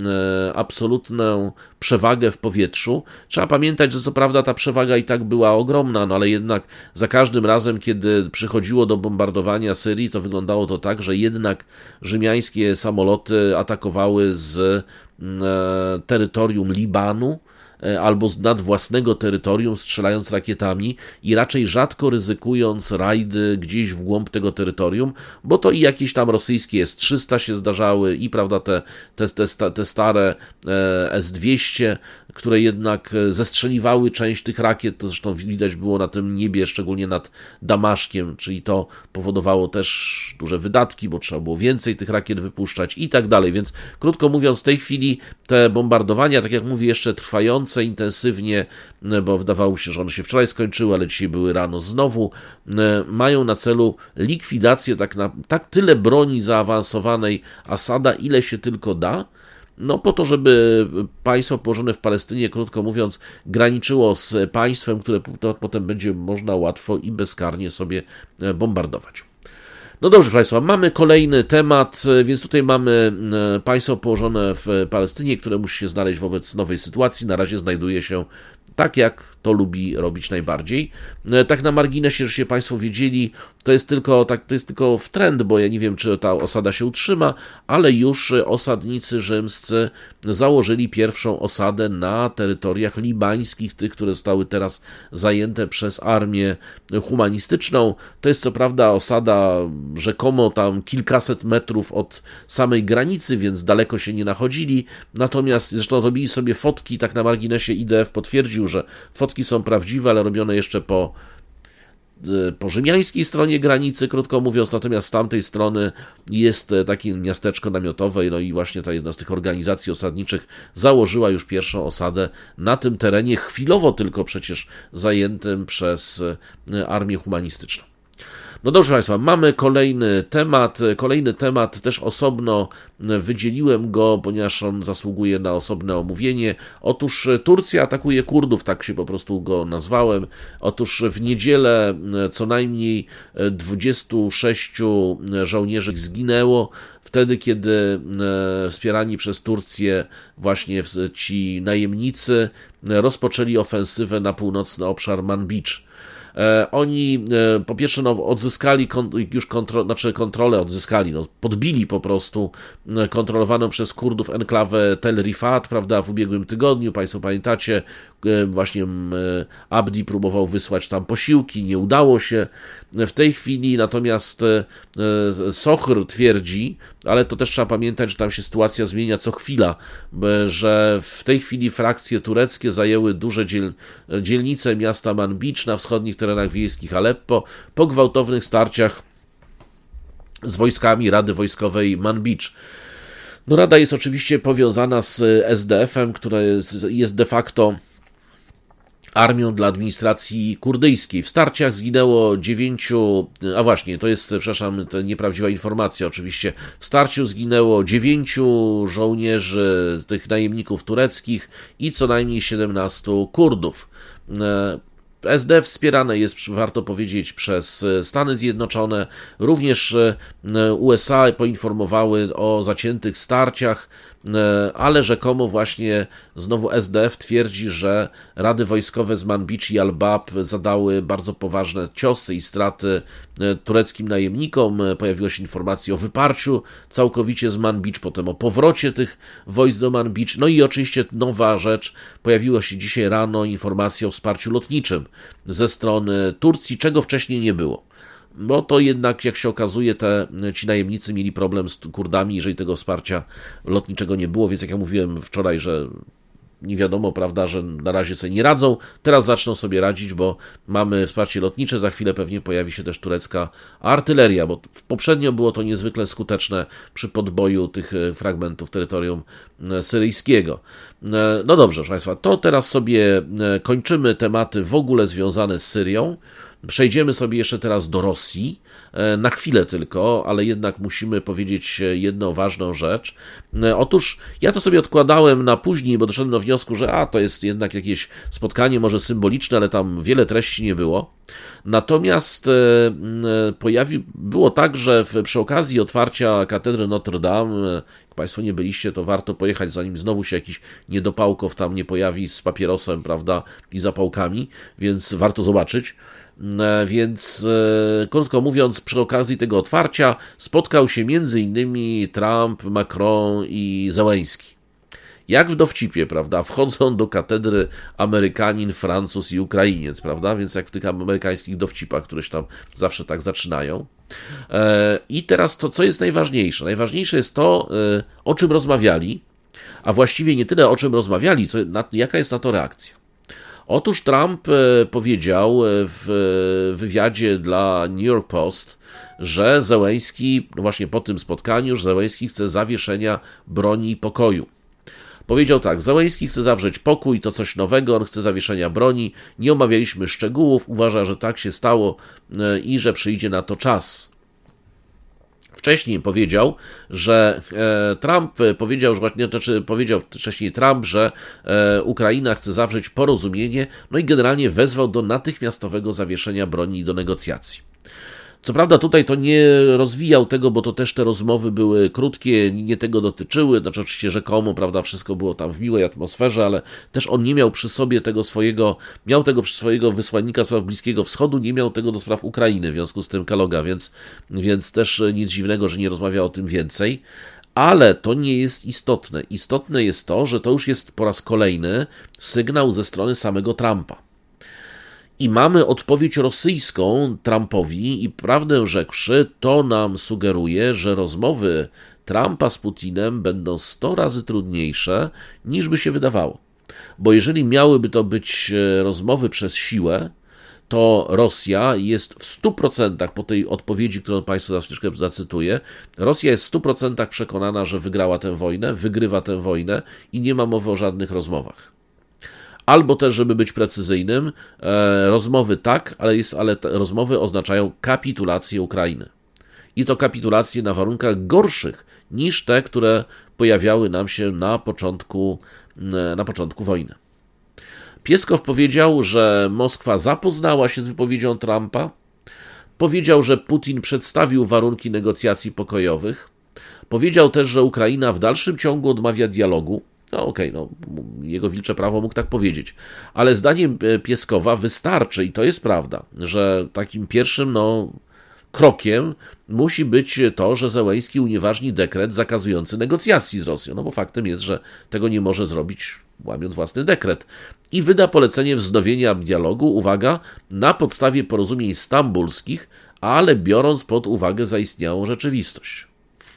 absolutną przewagę w powietrzu. Trzeba pamiętać, że co prawda ta przewaga i tak była ogromna, no ale jednak za każdym razem, kiedy przychodziło do bombardowania Syrii, to wyglądało to tak, że jednak rzymiańskie samoloty atakowały z terytorium Libanu, albo nad własnego terytorium, strzelając rakietami i raczej rzadko ryzykując rajdy gdzieś w głąb tego terytorium, bo to i jakieś tam rosyjskie S-300 się zdarzały i prawda te stare S-200, które jednak zestrzeliwały część tych rakiet, to zresztą widać było na tym niebie, szczególnie nad Damaszkiem, czyli to powodowało też duże wydatki, bo trzeba było więcej tych rakiet wypuszczać i tak dalej, więc krótko mówiąc, w tej chwili te bombardowania, tak jak mówię, jeszcze trwające intensywnie, bo wydawało się, że one się wczoraj skończyły, ale dzisiaj były rano znowu, mają na celu likwidację tak tyle broni zaawansowanej Asada, ile się tylko da, no po to, żeby państwo położone w Palestynie, krótko mówiąc, graniczyło z państwem, które potem będzie można łatwo i bezkarnie sobie bombardować. No dobrze, Państwa, mamy kolejny temat, więc tutaj mamy państwo położone w Palestynie, które musi się znaleźć wobec nowej sytuacji. Na razie znajduje się tak, jak to lubi robić najbardziej. Tak na marginesie, żeście Państwo wiedzieli, to jest tylko trend, bo ja nie wiem, czy ta osada się utrzyma, ale już osadnicy rzymscy założyli pierwszą osadę na terytoriach libańskich, tych, które zostały teraz zajęte przez armię humanistyczną. To jest co prawda osada rzekomo tam kilkaset metrów od samej granicy, więc daleko się nie nachodzili, natomiast zresztą robili sobie fotki, tak na marginesie IDF potwierdził, że fotki są prawdziwe, ale robione jeszcze po rzymiańskiej stronie granicy, krótko mówiąc, natomiast z tamtej strony jest takie miasteczko namiotowe, no i właśnie ta jedna z tych organizacji osadniczych założyła już pierwszą osadę na tym terenie, chwilowo tylko przecież zajętym przez armię humanistyczną. No dobrze Państwa, mamy kolejny temat, też osobno wydzieliłem go, ponieważ on zasługuje na osobne omówienie. Otóż Turcja atakuje Kurdów, tak się po prostu go nazwałem. Otóż w niedzielę co najmniej 26 żołnierzy zginęło, wtedy kiedy wspierani przez Turcję właśnie ci najemnicy rozpoczęli ofensywę na północny obszar Manbij. Oni po pierwsze odzyskali podbili po prostu kontrolowaną przez Kurdów enklawę Tel Rifat, prawda, w ubiegłym tygodniu, Państwo pamiętacie, właśnie Abdi próbował wysłać tam posiłki, nie udało się. W tej chwili natomiast Sochr twierdzi, ale to też trzeba pamiętać, że tam się sytuacja zmienia co chwila, że w tej chwili frakcje tureckie zajęły duże dzielnice miasta Manbij na wschodnich terenach wiejskich Aleppo po gwałtownych starciach z wojskami Rady Wojskowej Manbij. No, Rada jest oczywiście powiązana z SDF-em, która jest de facto armią dla administracji kurdyjskiej. W starciach zginęło 9, a właśnie, to jest, przepraszam, to nieprawdziwa informacja oczywiście. W starciu zginęło 9 żołnierzy, tych najemników tureckich i co najmniej 17 Kurdów. SDF wspierane jest, warto powiedzieć, przez Stany Zjednoczone. Również USA poinformowały o zaciętych starciach, ale rzekomo właśnie znowu SDF twierdzi, że rady wojskowe z Manbij i Al-Bab zadały bardzo poważne ciosy i straty tureckim najemnikom. Pojawiła się informacja o wyparciu całkowicie z Manbij, potem o powrocie tych wojsk do Manbij. No i oczywiście nowa rzecz, pojawiła się dzisiaj rano informacja o wsparciu lotniczym ze strony Turcji, czego wcześniej nie było. Bo to jednak, jak się okazuje, ci najemnicy mieli problem z Kurdami, jeżeli tego wsparcia lotniczego nie było, więc jak ja mówiłem wczoraj, że nie wiadomo, prawda, że na razie sobie nie radzą, teraz zaczną sobie radzić, bo mamy wsparcie lotnicze, za chwilę pewnie pojawi się też turecka artyleria, bo poprzednio było to niezwykle skuteczne przy podboju tych fragmentów terytorium syryjskiego. No dobrze, proszę Państwa, to teraz sobie kończymy tematy w ogóle związane z Syrią. Przejdziemy sobie jeszcze teraz do Rosji, na chwilę tylko, ale jednak musimy powiedzieć jedną ważną rzecz. Otóż ja to sobie odkładałem na później, bo doszedłem do wniosku, że to jest jednak jakieś spotkanie może symboliczne, ale tam wiele treści nie było. Natomiast było tak, że przy okazji otwarcia katedry Notre Dame, jak Państwo nie byliście, to warto pojechać, zanim znowu się jakiś niedopałkow tam nie pojawi z papierosem, prawda, i zapałkami, więc warto zobaczyć. Więc krótko mówiąc, przy okazji tego otwarcia spotkał się m.in. Trump, Macron i Zełenski. Jak w dowcipie, prawda, wchodzą do katedry Amerykanin, Francuz i Ukrainiec, prawda, więc jak w tych amerykańskich dowcipach, które się tam zawsze tak zaczynają. I teraz to, co jest najważniejsze. Najważniejsze jest to, o czym rozmawiali, a właściwie nie tyle o czym rozmawiali, jaka jest na to reakcja. Otóż Trump powiedział w wywiadzie dla New York Post, że Zełenski, właśnie po tym spotkaniu, że Zełenski chce zawieszenia broni i pokoju. Powiedział tak: Zełenski chce zawrzeć pokój, to coś nowego, on chce zawieszenia broni, nie omawialiśmy szczegółów, uważa, że tak się stało i że przyjdzie na to czas. Wcześniej powiedział, że powiedział wcześniej Trump, że Ukraina chce zawrzeć porozumienie, no i generalnie wezwał do natychmiastowego zawieszenia broni i do negocjacji. Co prawda tutaj to nie rozwijał tego, bo to też te rozmowy były krótkie, nie tego dotyczyły, znaczy oczywiście rzekomo, prawda, wszystko było tam w miłej atmosferze, ale też on nie miał przy sobie miał tego przy swojego wysłannika spraw Bliskiego Wschodu, nie miał tego do spraw Ukrainy, w związku z tym Kaloga, więc też nic dziwnego, że nie rozmawiał o tym więcej. Ale to nie jest istotne. Istotne jest to, że to już jest po raz kolejny sygnał ze strony samego Trumpa. I mamy odpowiedź rosyjską Trumpowi i prawdę rzekłszy, to nam sugeruje, że rozmowy Trumpa z Putinem będą 100 razy trudniejsze, niż by się wydawało. Bo jeżeli miałyby to być rozmowy przez siłę, to Rosja jest w 100%, po tej odpowiedzi, którą Państwu za chwileczkę zacytuję, Rosja jest w 100% przekonana, że wygrała tę wojnę, wygrywa tę wojnę i nie ma mowy o żadnych rozmowach. Albo też, żeby być precyzyjnym, rozmowy tak, ale te rozmowy oznaczają kapitulację Ukrainy. I to kapitulację na warunkach gorszych niż te, które pojawiały nam się na początku wojny. Pieskow powiedział, że Moskwa zapoznała się z wypowiedzią Trumpa, powiedział, że Putin przedstawił warunki negocjacji pokojowych, powiedział też, że Ukraina w dalszym ciągu odmawia dialogu. No okej, jego wilcze prawo mógł tak powiedzieć, ale zdaniem Pieskowa wystarczy, i to jest prawda, że takim pierwszym krokiem musi być to, że Zełenski unieważni dekret zakazujący negocjacji z Rosją, bo faktem jest, że tego nie może zrobić, łamiąc własny dekret, i wyda polecenie wznowienia dialogu, uwaga, na podstawie porozumień stambulskich, ale biorąc pod uwagę zaistniałą rzeczywistość.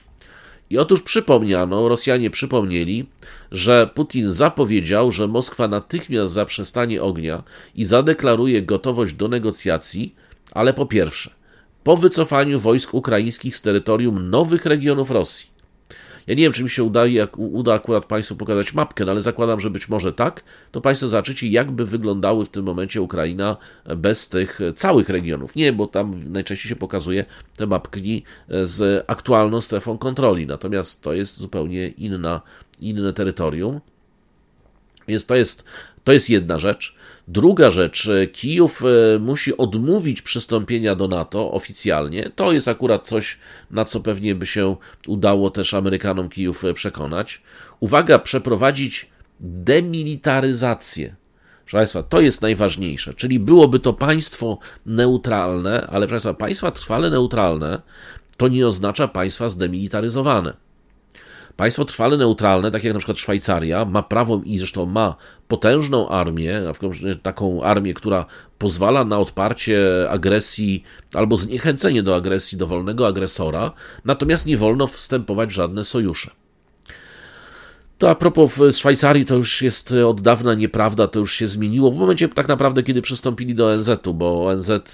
I otóż Rosjanie przypomnieli, że Putin zapowiedział, że Moskwa natychmiast zaprzestanie ognia i zadeklaruje gotowość do negocjacji, ale po pierwsze, po wycofaniu wojsk ukraińskich z terytorium nowych regionów Rosji. Ja nie wiem, czy mi się uda akurat Państwu pokazać mapkę, ale zakładam, że być może tak, to Państwo zobaczycie, jakby wyglądały w tym momencie Ukraina bez tych całych regionów. Nie, bo tam najczęściej się pokazuje te mapki z aktualną strefą kontroli, natomiast to jest zupełnie inne terytorium. Więc to jest jedna rzecz. Druga rzecz, Kijów musi odmówić przystąpienia do NATO oficjalnie. To jest akurat coś, na co pewnie by się udało też Amerykanom Kijów przekonać. Uwaga, przeprowadzić demilitaryzację. Proszę Państwa, to jest najważniejsze, czyli byłoby to państwo neutralne, ale proszę Państwa, państwa trwale neutralne to nie oznacza państwa zdemilitaryzowane. Państwo trwale neutralne, tak jak na przykład Szwajcaria, ma prawo i zresztą ma potężną armię, taką armię, która pozwala na odparcie agresji albo zniechęcenie do agresji dowolnego agresora, natomiast nie wolno wstępować w żadne sojusze. To a propos w Szwajcarii to już jest od dawna nieprawda, to już się zmieniło w momencie tak naprawdę, kiedy przystąpili do ONZ-u, bo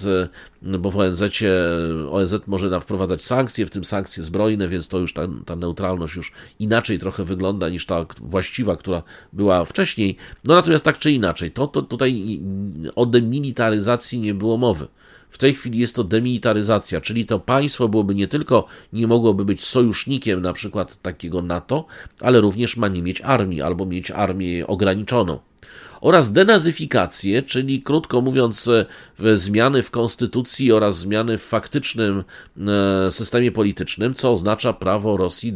w ONZ może wprowadzać sankcje, w tym sankcje zbrojne, więc to już ta neutralność już inaczej trochę wygląda niż ta właściwa, która była wcześniej. No natomiast tak czy inaczej, to tutaj o demilitaryzacji nie było mowy. W tej chwili jest to demilitaryzacja, czyli to państwo nie mogłoby być sojusznikiem na przykład takiego NATO, ale również ma nie mieć armii albo mieć armię ograniczoną. Oraz denazyfikację, czyli krótko mówiąc zmiany w konstytucji oraz zmiany w faktycznym systemie politycznym, co oznacza prawo Rosji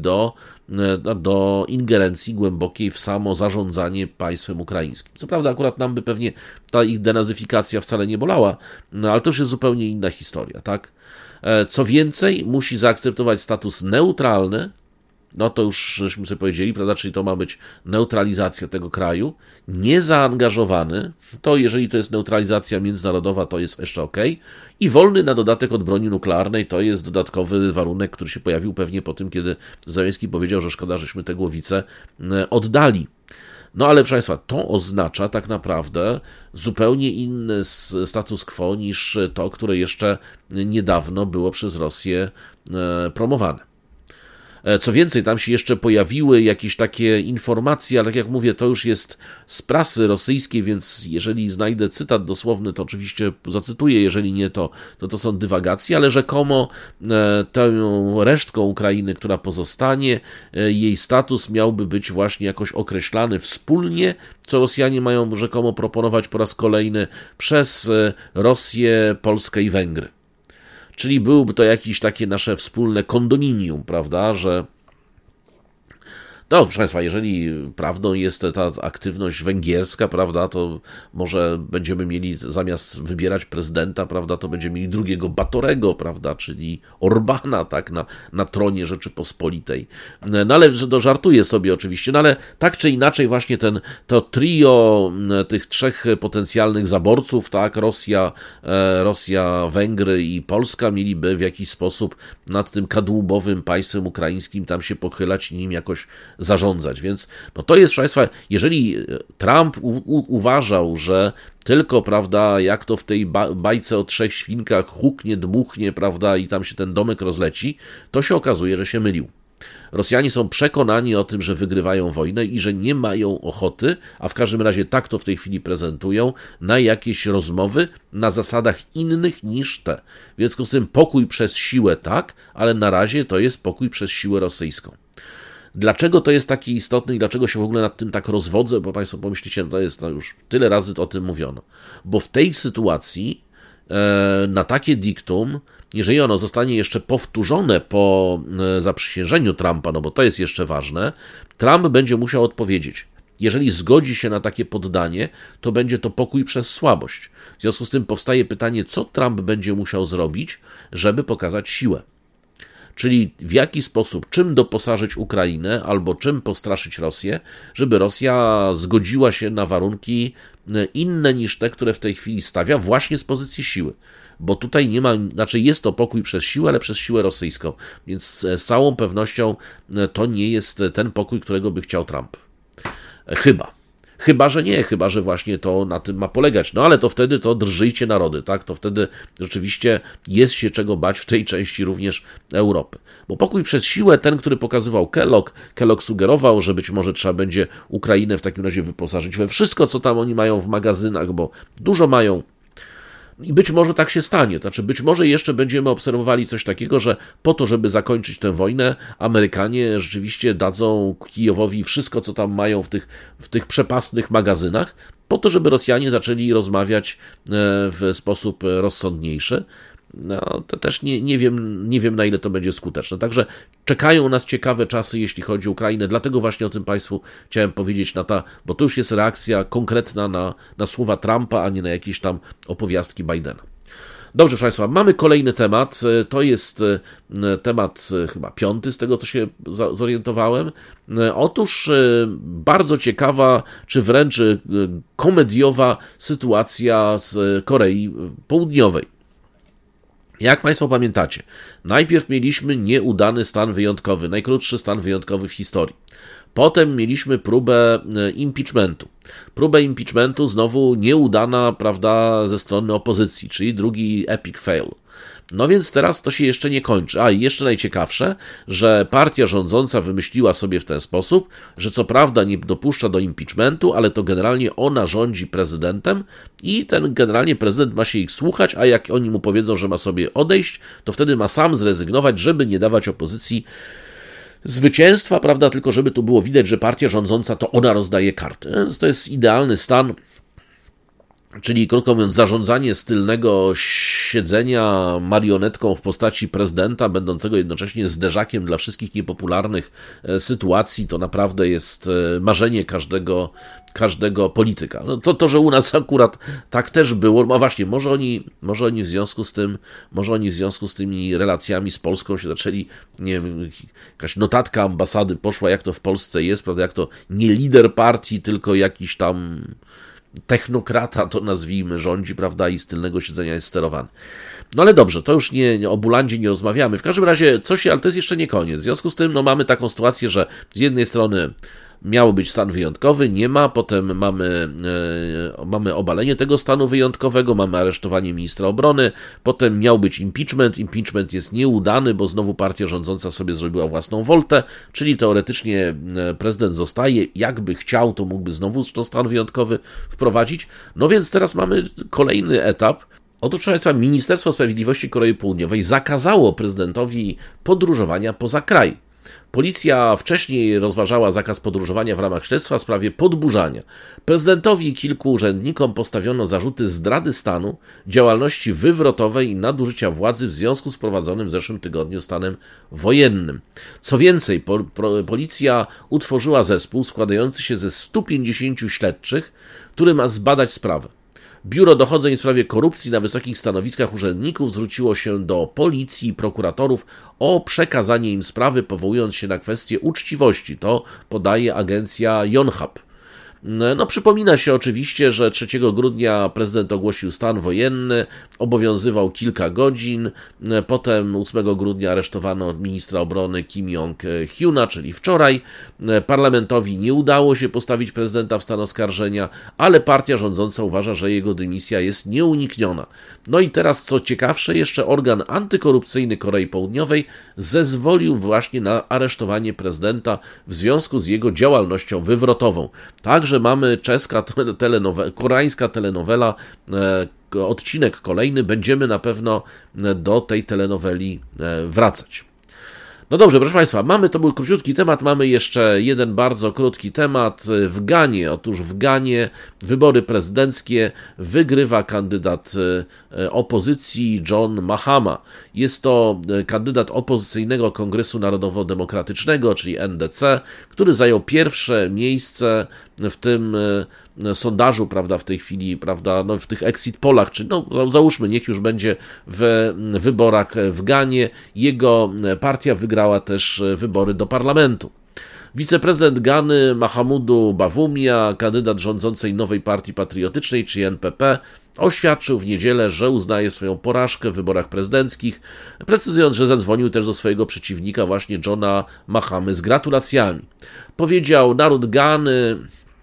do ingerencji głębokiej w samo zarządzanie państwem ukraińskim. Co prawda akurat nam by pewnie ta ich denazyfikacja wcale nie bolała, ale to już jest zupełnie inna historia, tak? Co więcej, musi zaakceptować status neutralny, no to już żeśmy sobie powiedzieli, prawda, czyli to ma być neutralizacja tego kraju, niezaangażowany, to jeżeli to jest neutralizacja międzynarodowa, to jest jeszcze ok, i wolny na dodatek od broni nuklearnej, to jest dodatkowy warunek, który się pojawił pewnie po tym, kiedy Zełenski powiedział, że szkoda, żeśmy te Głowice oddali. No ale proszę Państwa, to oznacza tak naprawdę zupełnie inny status quo niż to, które jeszcze niedawno było przez Rosję promowane. Co więcej, tam się jeszcze pojawiły jakieś takie informacje, ale tak jak mówię, to już jest z prasy rosyjskiej, więc jeżeli znajdę cytat dosłowny, to oczywiście zacytuję, jeżeli nie, to są dywagacje, ale rzekomo tą resztką Ukrainy, która pozostanie, jej status miałby być właśnie jakoś określany wspólnie, co Rosjanie mają rzekomo proponować po raz kolejny przez Rosję, Polskę i Węgry. Czyli byłoby to jakieś takie nasze wspólne kondominium, prawda, że no, proszę Państwa, jeżeli prawdą jest ta aktywność węgierska, prawda, to może będziemy mieli, zamiast wybierać prezydenta, prawda, to będziemy mieli drugiego Batorego, prawda, czyli Orbana, tak, na tronie Rzeczypospolitej. No ale żartuję sobie oczywiście, no ale tak czy inaczej właśnie to trio tych trzech potencjalnych zaborców, tak, Rosja, Węgry i Polska mieliby w jakiś sposób nad tym kadłubowym państwem ukraińskim tam się pochylać i nim jakoś zarządzać, więc no to jest, proszę Państwa, jeżeli Trump uważał, że tylko, prawda, jak to w tej bajce o trzech świnkach huknie, dmuchnie, prawda, i tam się ten domek rozleci, to się okazuje, że się mylił. Rosjanie są przekonani o tym, że wygrywają wojnę i że nie mają ochoty, a w każdym razie tak to w tej chwili prezentują, na jakieś rozmowy na zasadach innych niż te. W związku z tym pokój przez siłę tak, ale na razie to jest pokój przez siłę rosyjską. Dlaczego to jest takie istotne i dlaczego się w ogóle nad tym tak rozwodzę? Bo Państwo pomyślicie, to już tyle razy o tym mówiono. Bo w tej sytuacji na takie diktum, jeżeli ono zostanie jeszcze powtórzone po zaprzysiężeniu Trumpa, no bo to jest jeszcze ważne, Trump będzie musiał odpowiedzieć. Jeżeli zgodzi się na takie poddanie, to będzie to pokój przez słabość. W związku z tym powstaje pytanie, co Trump będzie musiał zrobić, żeby pokazać siłę. Czyli w jaki sposób, czym doposażyć Ukrainę albo czym postraszyć Rosję, żeby Rosja zgodziła się na warunki inne niż te, które w tej chwili stawia, właśnie z pozycji siły. Bo tutaj nie ma, znaczy jest to pokój przez siłę, ale przez siłę rosyjską. Więc z całą pewnością to nie jest ten pokój, którego by chciał Trump. Chyba, że właśnie to na tym ma polegać. No ale to wtedy to drżyjcie narody, tak? To wtedy rzeczywiście jest się czego bać w tej części również Europy. Bo pokój przez siłę, ten, który pokazywał Kellogg sugerował, że być może trzeba będzie Ukrainę w takim razie wyposażyć we wszystko, co tam oni mają w magazynach, bo dużo mają. I być może tak się stanie, to znaczy być może jeszcze będziemy obserwowali coś takiego, że po to, żeby zakończyć tę wojnę, Amerykanie rzeczywiście dadzą Kijowowi wszystko, co tam mają w tych przepastnych magazynach, po to, żeby Rosjanie zaczęli rozmawiać w sposób rozsądniejszy. No, to też nie wiem, na ile to będzie skuteczne. Także czekają nas ciekawe czasy, jeśli chodzi o Ukrainę. Dlatego właśnie o tym Państwu chciałem powiedzieć, bo to już jest reakcja konkretna na słowa Trumpa, a nie na jakieś tam opowiastki Bidena. Dobrze, proszę Państwa, mamy kolejny temat. To jest temat chyba 5, z tego co się zorientowałem. Otóż bardzo ciekawa, czy wręcz komediowa sytuacja z Korei Południowej. Jak Państwo pamiętacie, najpierw mieliśmy nieudany stan wyjątkowy, najkrótszy stan wyjątkowy w historii. Potem mieliśmy próbę impeachmentu. Próbę impeachmentu znowu nieudana, prawda, ze strony opozycji, czyli drugi epic fail. No więc teraz to się jeszcze nie kończy. A i jeszcze najciekawsze, że partia rządząca wymyśliła sobie w ten sposób, że co prawda nie dopuszcza do impeachmentu, ale to generalnie ona rządzi prezydentem i ten generalnie prezydent ma się ich słuchać, a jak oni mu powiedzą, że ma sobie odejść, to wtedy ma sam zrezygnować, żeby nie dawać opozycji zwycięstwa, prawda, tylko żeby tu było widać, że partia rządząca to ona rozdaje karty. Więc to jest idealny stan. Czyli, krótko mówiąc, zarządzanie z tylnego siedzenia marionetką w postaci prezydenta, będącego jednocześnie zderzakiem dla wszystkich niepopularnych sytuacji, to naprawdę jest marzenie każdego polityka. No to, że u nas akurat tak też było, no właśnie, może oni w związku z tymi relacjami z Polską się zaczęli, nie wiem, jakaś notatka ambasady poszła, jak to w Polsce jest, prawda, jak to nie lider partii, tylko jakiś tam technokrata, to nazwijmy, rządzi, prawda, i z tylnego siedzenia jest sterowany. No ale dobrze, to już o Bulandzie nie rozmawiamy. W każdym razie ale to jest jeszcze nie koniec. W związku z tym, no mamy taką sytuację, że z jednej strony miał być stan wyjątkowy, nie ma, potem mamy obalenie tego stanu wyjątkowego, mamy aresztowanie ministra obrony, potem miał być impeachment jest nieudany, bo znowu partia rządząca sobie zrobiła własną woltę, czyli teoretycznie prezydent zostaje, jakby chciał, to mógłby znowu to stan wyjątkowy wprowadzić, no więc teraz mamy kolejny etap. Otóż, proszę Państwa, Ministerstwo Sprawiedliwości Korei Południowej zakazało prezydentowi podróżowania poza kraj. Policja wcześniej rozważała zakaz podróżowania w ramach śledztwa w sprawie podburzania. Prezydentowi i kilku urzędnikom postawiono zarzuty zdrady stanu, działalności wywrotowej i nadużycia władzy w związku z wprowadzonym w zeszłym tygodniu stanem wojennym. Co więcej, policja utworzyła zespół składający się ze 150 śledczych, który ma zbadać sprawę. Biuro Dochodzeń w sprawie korupcji na wysokich stanowiskach urzędników zwróciło się do policji i prokuratorów o przekazanie im sprawy, powołując się na kwestię uczciwości. To podaje agencja Yonhap. No, przypomina się oczywiście, że 3 grudnia prezydent ogłosił stan wojenny, obowiązywał kilka godzin, potem 8 grudnia aresztowano ministra obrony Kim Jong-hyuna, czyli wczoraj. Parlamentowi nie udało się postawić prezydenta w stan oskarżenia, ale partia rządząca uważa, że jego dymisja jest nieunikniona. No i teraz, co ciekawsze, jeszcze organ antykorupcyjny Korei Południowej zezwolił właśnie na aresztowanie prezydenta w związku z jego działalnością wywrotową. Także mamy koreańska telenowela, odcinek kolejny, będziemy na pewno do tej telenoweli wracać. No dobrze, proszę Państwa, to był króciutki temat, mamy jeszcze jeden bardzo krótki temat. W Ganie, otóż w Ganie wybory prezydenckie wygrywa kandydat opozycji John Mahama. Jest to kandydat opozycyjnego Kongresu Narodowo-Demokratycznego, czyli NDC, który zajął pierwsze miejsce w tym sondażu, prawda, w tej chwili, prawda, no w tych exit polach, czy załóżmy, niech już będzie w wyborach w Ganie. Jego partia wygrała też wybory do parlamentu. Wiceprezydent Gany Mahamudu Bawumia, kandydat rządzącej Nowej Partii Patriotycznej, czyli NPP, oświadczył w niedzielę, że uznaje swoją porażkę w wyborach prezydenckich, precyzując, że zadzwonił też do swojego przeciwnika, właśnie Johna Mahamy, z gratulacjami. Powiedział: naród Gany,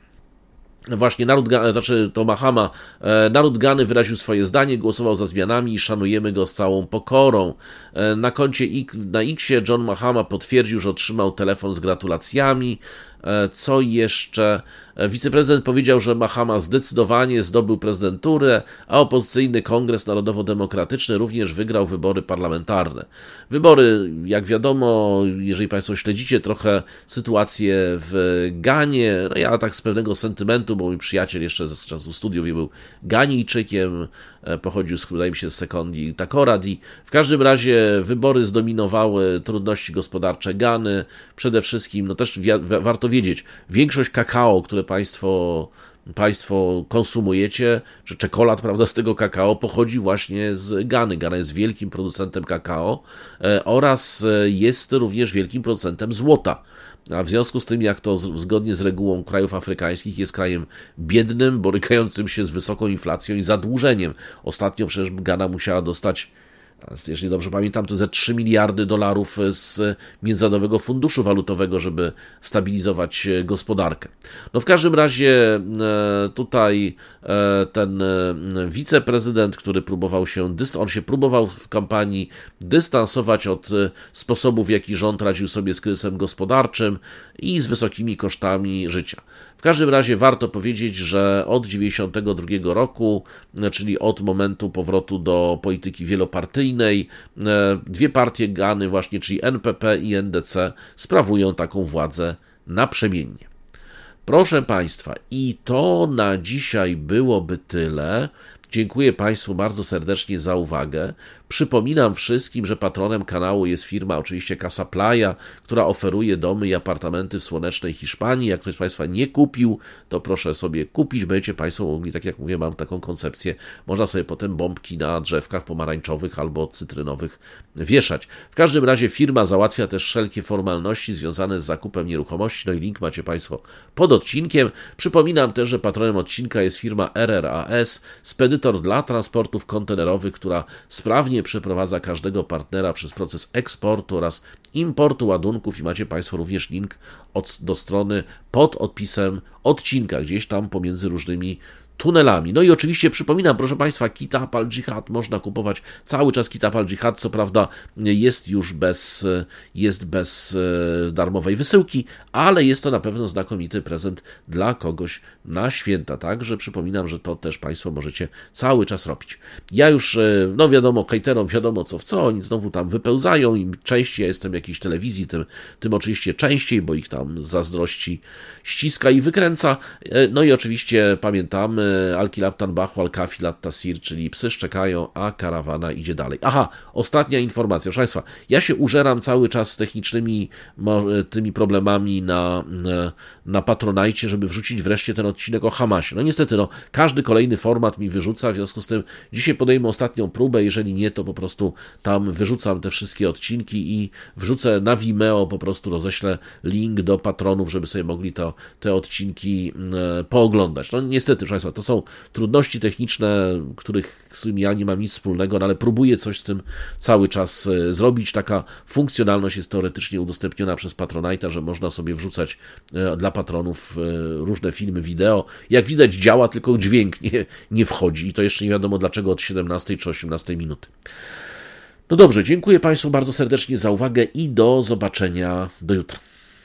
naród Gany wyraził swoje zdanie, głosował za zmianami i szanujemy go z całą pokorą. Na koncie na X John Mahama potwierdził, że otrzymał telefon z gratulacjami. Co jeszcze? Wiceprezydent powiedział, że Mahama zdecydowanie zdobył prezydenturę, a opozycyjny Kongres Narodowo-Demokratyczny również wygrał wybory parlamentarne. Wybory, jak wiadomo, jeżeli Państwo śledzicie trochę sytuację w Ganie, no ja tak z pewnego sentymentu, bo mój przyjaciel jeszcze ze czasu studiów był Ganijczykiem, pochodził wydaje mi się z Sekondi Takoradi. W każdym razie wybory zdominowały trudności gospodarcze Gany. Przede wszystkim, no też warto wiedzieć, większość kakao, które Państwo konsumujecie, że czekolad, prawda, z tego kakao pochodzi właśnie z Gany. Gana jest wielkim producentem kakao oraz jest również wielkim producentem złota. A w związku z tym, jak to zgodnie z regułą krajów afrykańskich jest krajem biednym, borykającym się z wysoką inflacją i zadłużeniem. Ostatnio przecież Gana musiała dostać, jeżeli dobrze pamiętam, to ze 3 miliardy dolarów z Międzynarodowego Funduszu Walutowego, żeby stabilizować gospodarkę. No w każdym razie tutaj ten wiceprezydent, który on się próbował w kampanii dystansować od sposobów, w jaki rząd radził sobie z kryzysem gospodarczym i z wysokimi kosztami życia. W każdym razie warto powiedzieć, że od 1992 roku, czyli od momentu powrotu do polityki wielopartyjnej, dwie partie Gany właśnie, czyli NPP i NDC, sprawują taką władzę naprzemiennie. Proszę Państwa, i to na dzisiaj byłoby tyle. Dziękuję Państwu bardzo serdecznie za uwagę. Przypominam wszystkim, że patronem kanału jest firma oczywiście Casa Playa, która oferuje domy i apartamenty w słonecznej Hiszpanii. Jak ktoś z Państwa nie kupił, to proszę sobie kupić. Będziecie Państwo mogli, tak jak mówię, mam taką koncepcję, można sobie potem bombki na drzewkach pomarańczowych albo cytrynowych wieszać. W każdym razie firma załatwia też wszelkie formalności związane z zakupem nieruchomości, no i link macie Państwo pod odcinkiem. Przypominam też, że patronem odcinka jest firma RRAS, spedytor dla transportów kontenerowych, która sprawnie przeprowadza każdego partnera przez proces eksportu oraz importu ładunków i macie Państwo również link do strony pod odpisem odcinka, gdzieś tam pomiędzy różnymi tunelami. No i oczywiście przypominam, proszę Państwa, Kitab al-Jihad można kupować cały czas. Kitab al-Jihad, co prawda jest już bez darmowej wysyłki, ale jest to na pewno znakomity prezent dla kogoś na święta, także przypominam, że to też Państwo możecie cały czas robić. Ja już, no wiadomo, hejterom wiadomo co w co, oni znowu tam wypełzają, im częściej ja jestem w jakiejś telewizji, tym oczywiście częściej, bo ich tam z zazdrości ściska i wykręca. No i oczywiście pamiętamy, Al-Kilab Tanbahu, Al-Kafi Tasir, czyli psy szczekają, a karawana idzie dalej. Aha, ostatnia informacja, proszę Państwa, ja się użeram cały czas z technicznymi tymi problemami na Patronite, żeby wrzucić wreszcie ten odcinek o Hamasie. No niestety, każdy kolejny format mi wyrzuca, w związku z tym dzisiaj podejmę ostatnią próbę, jeżeli nie, to po prostu tam wyrzucam te wszystkie odcinki i wrzucę na Vimeo, po prostu roześlę link do patronów, żeby sobie mogli te odcinki pooglądać. No niestety, proszę Państwa, to są trudności techniczne, z którymi ja nie mam nic wspólnego, ale próbuję coś z tym cały czas zrobić. Taka funkcjonalność jest teoretycznie udostępniona przez Patronite'a, że można sobie wrzucać dla patronów różne filmy, wideo. Jak widać działa, tylko dźwięk nie wchodzi i to jeszcze nie wiadomo dlaczego od 17 czy 18 minuty. No dobrze, dziękuję Państwu bardzo serdecznie za uwagę i do zobaczenia do jutra.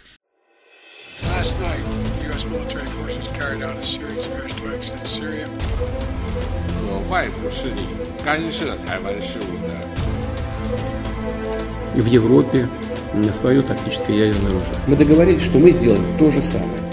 Military forces carried out a series of airstrikes in Syria. 有外部势力干涉台湾事务的。 В Европе свое тактическое ядерное оружие. Мы договорились, что мы сделаем то же самое.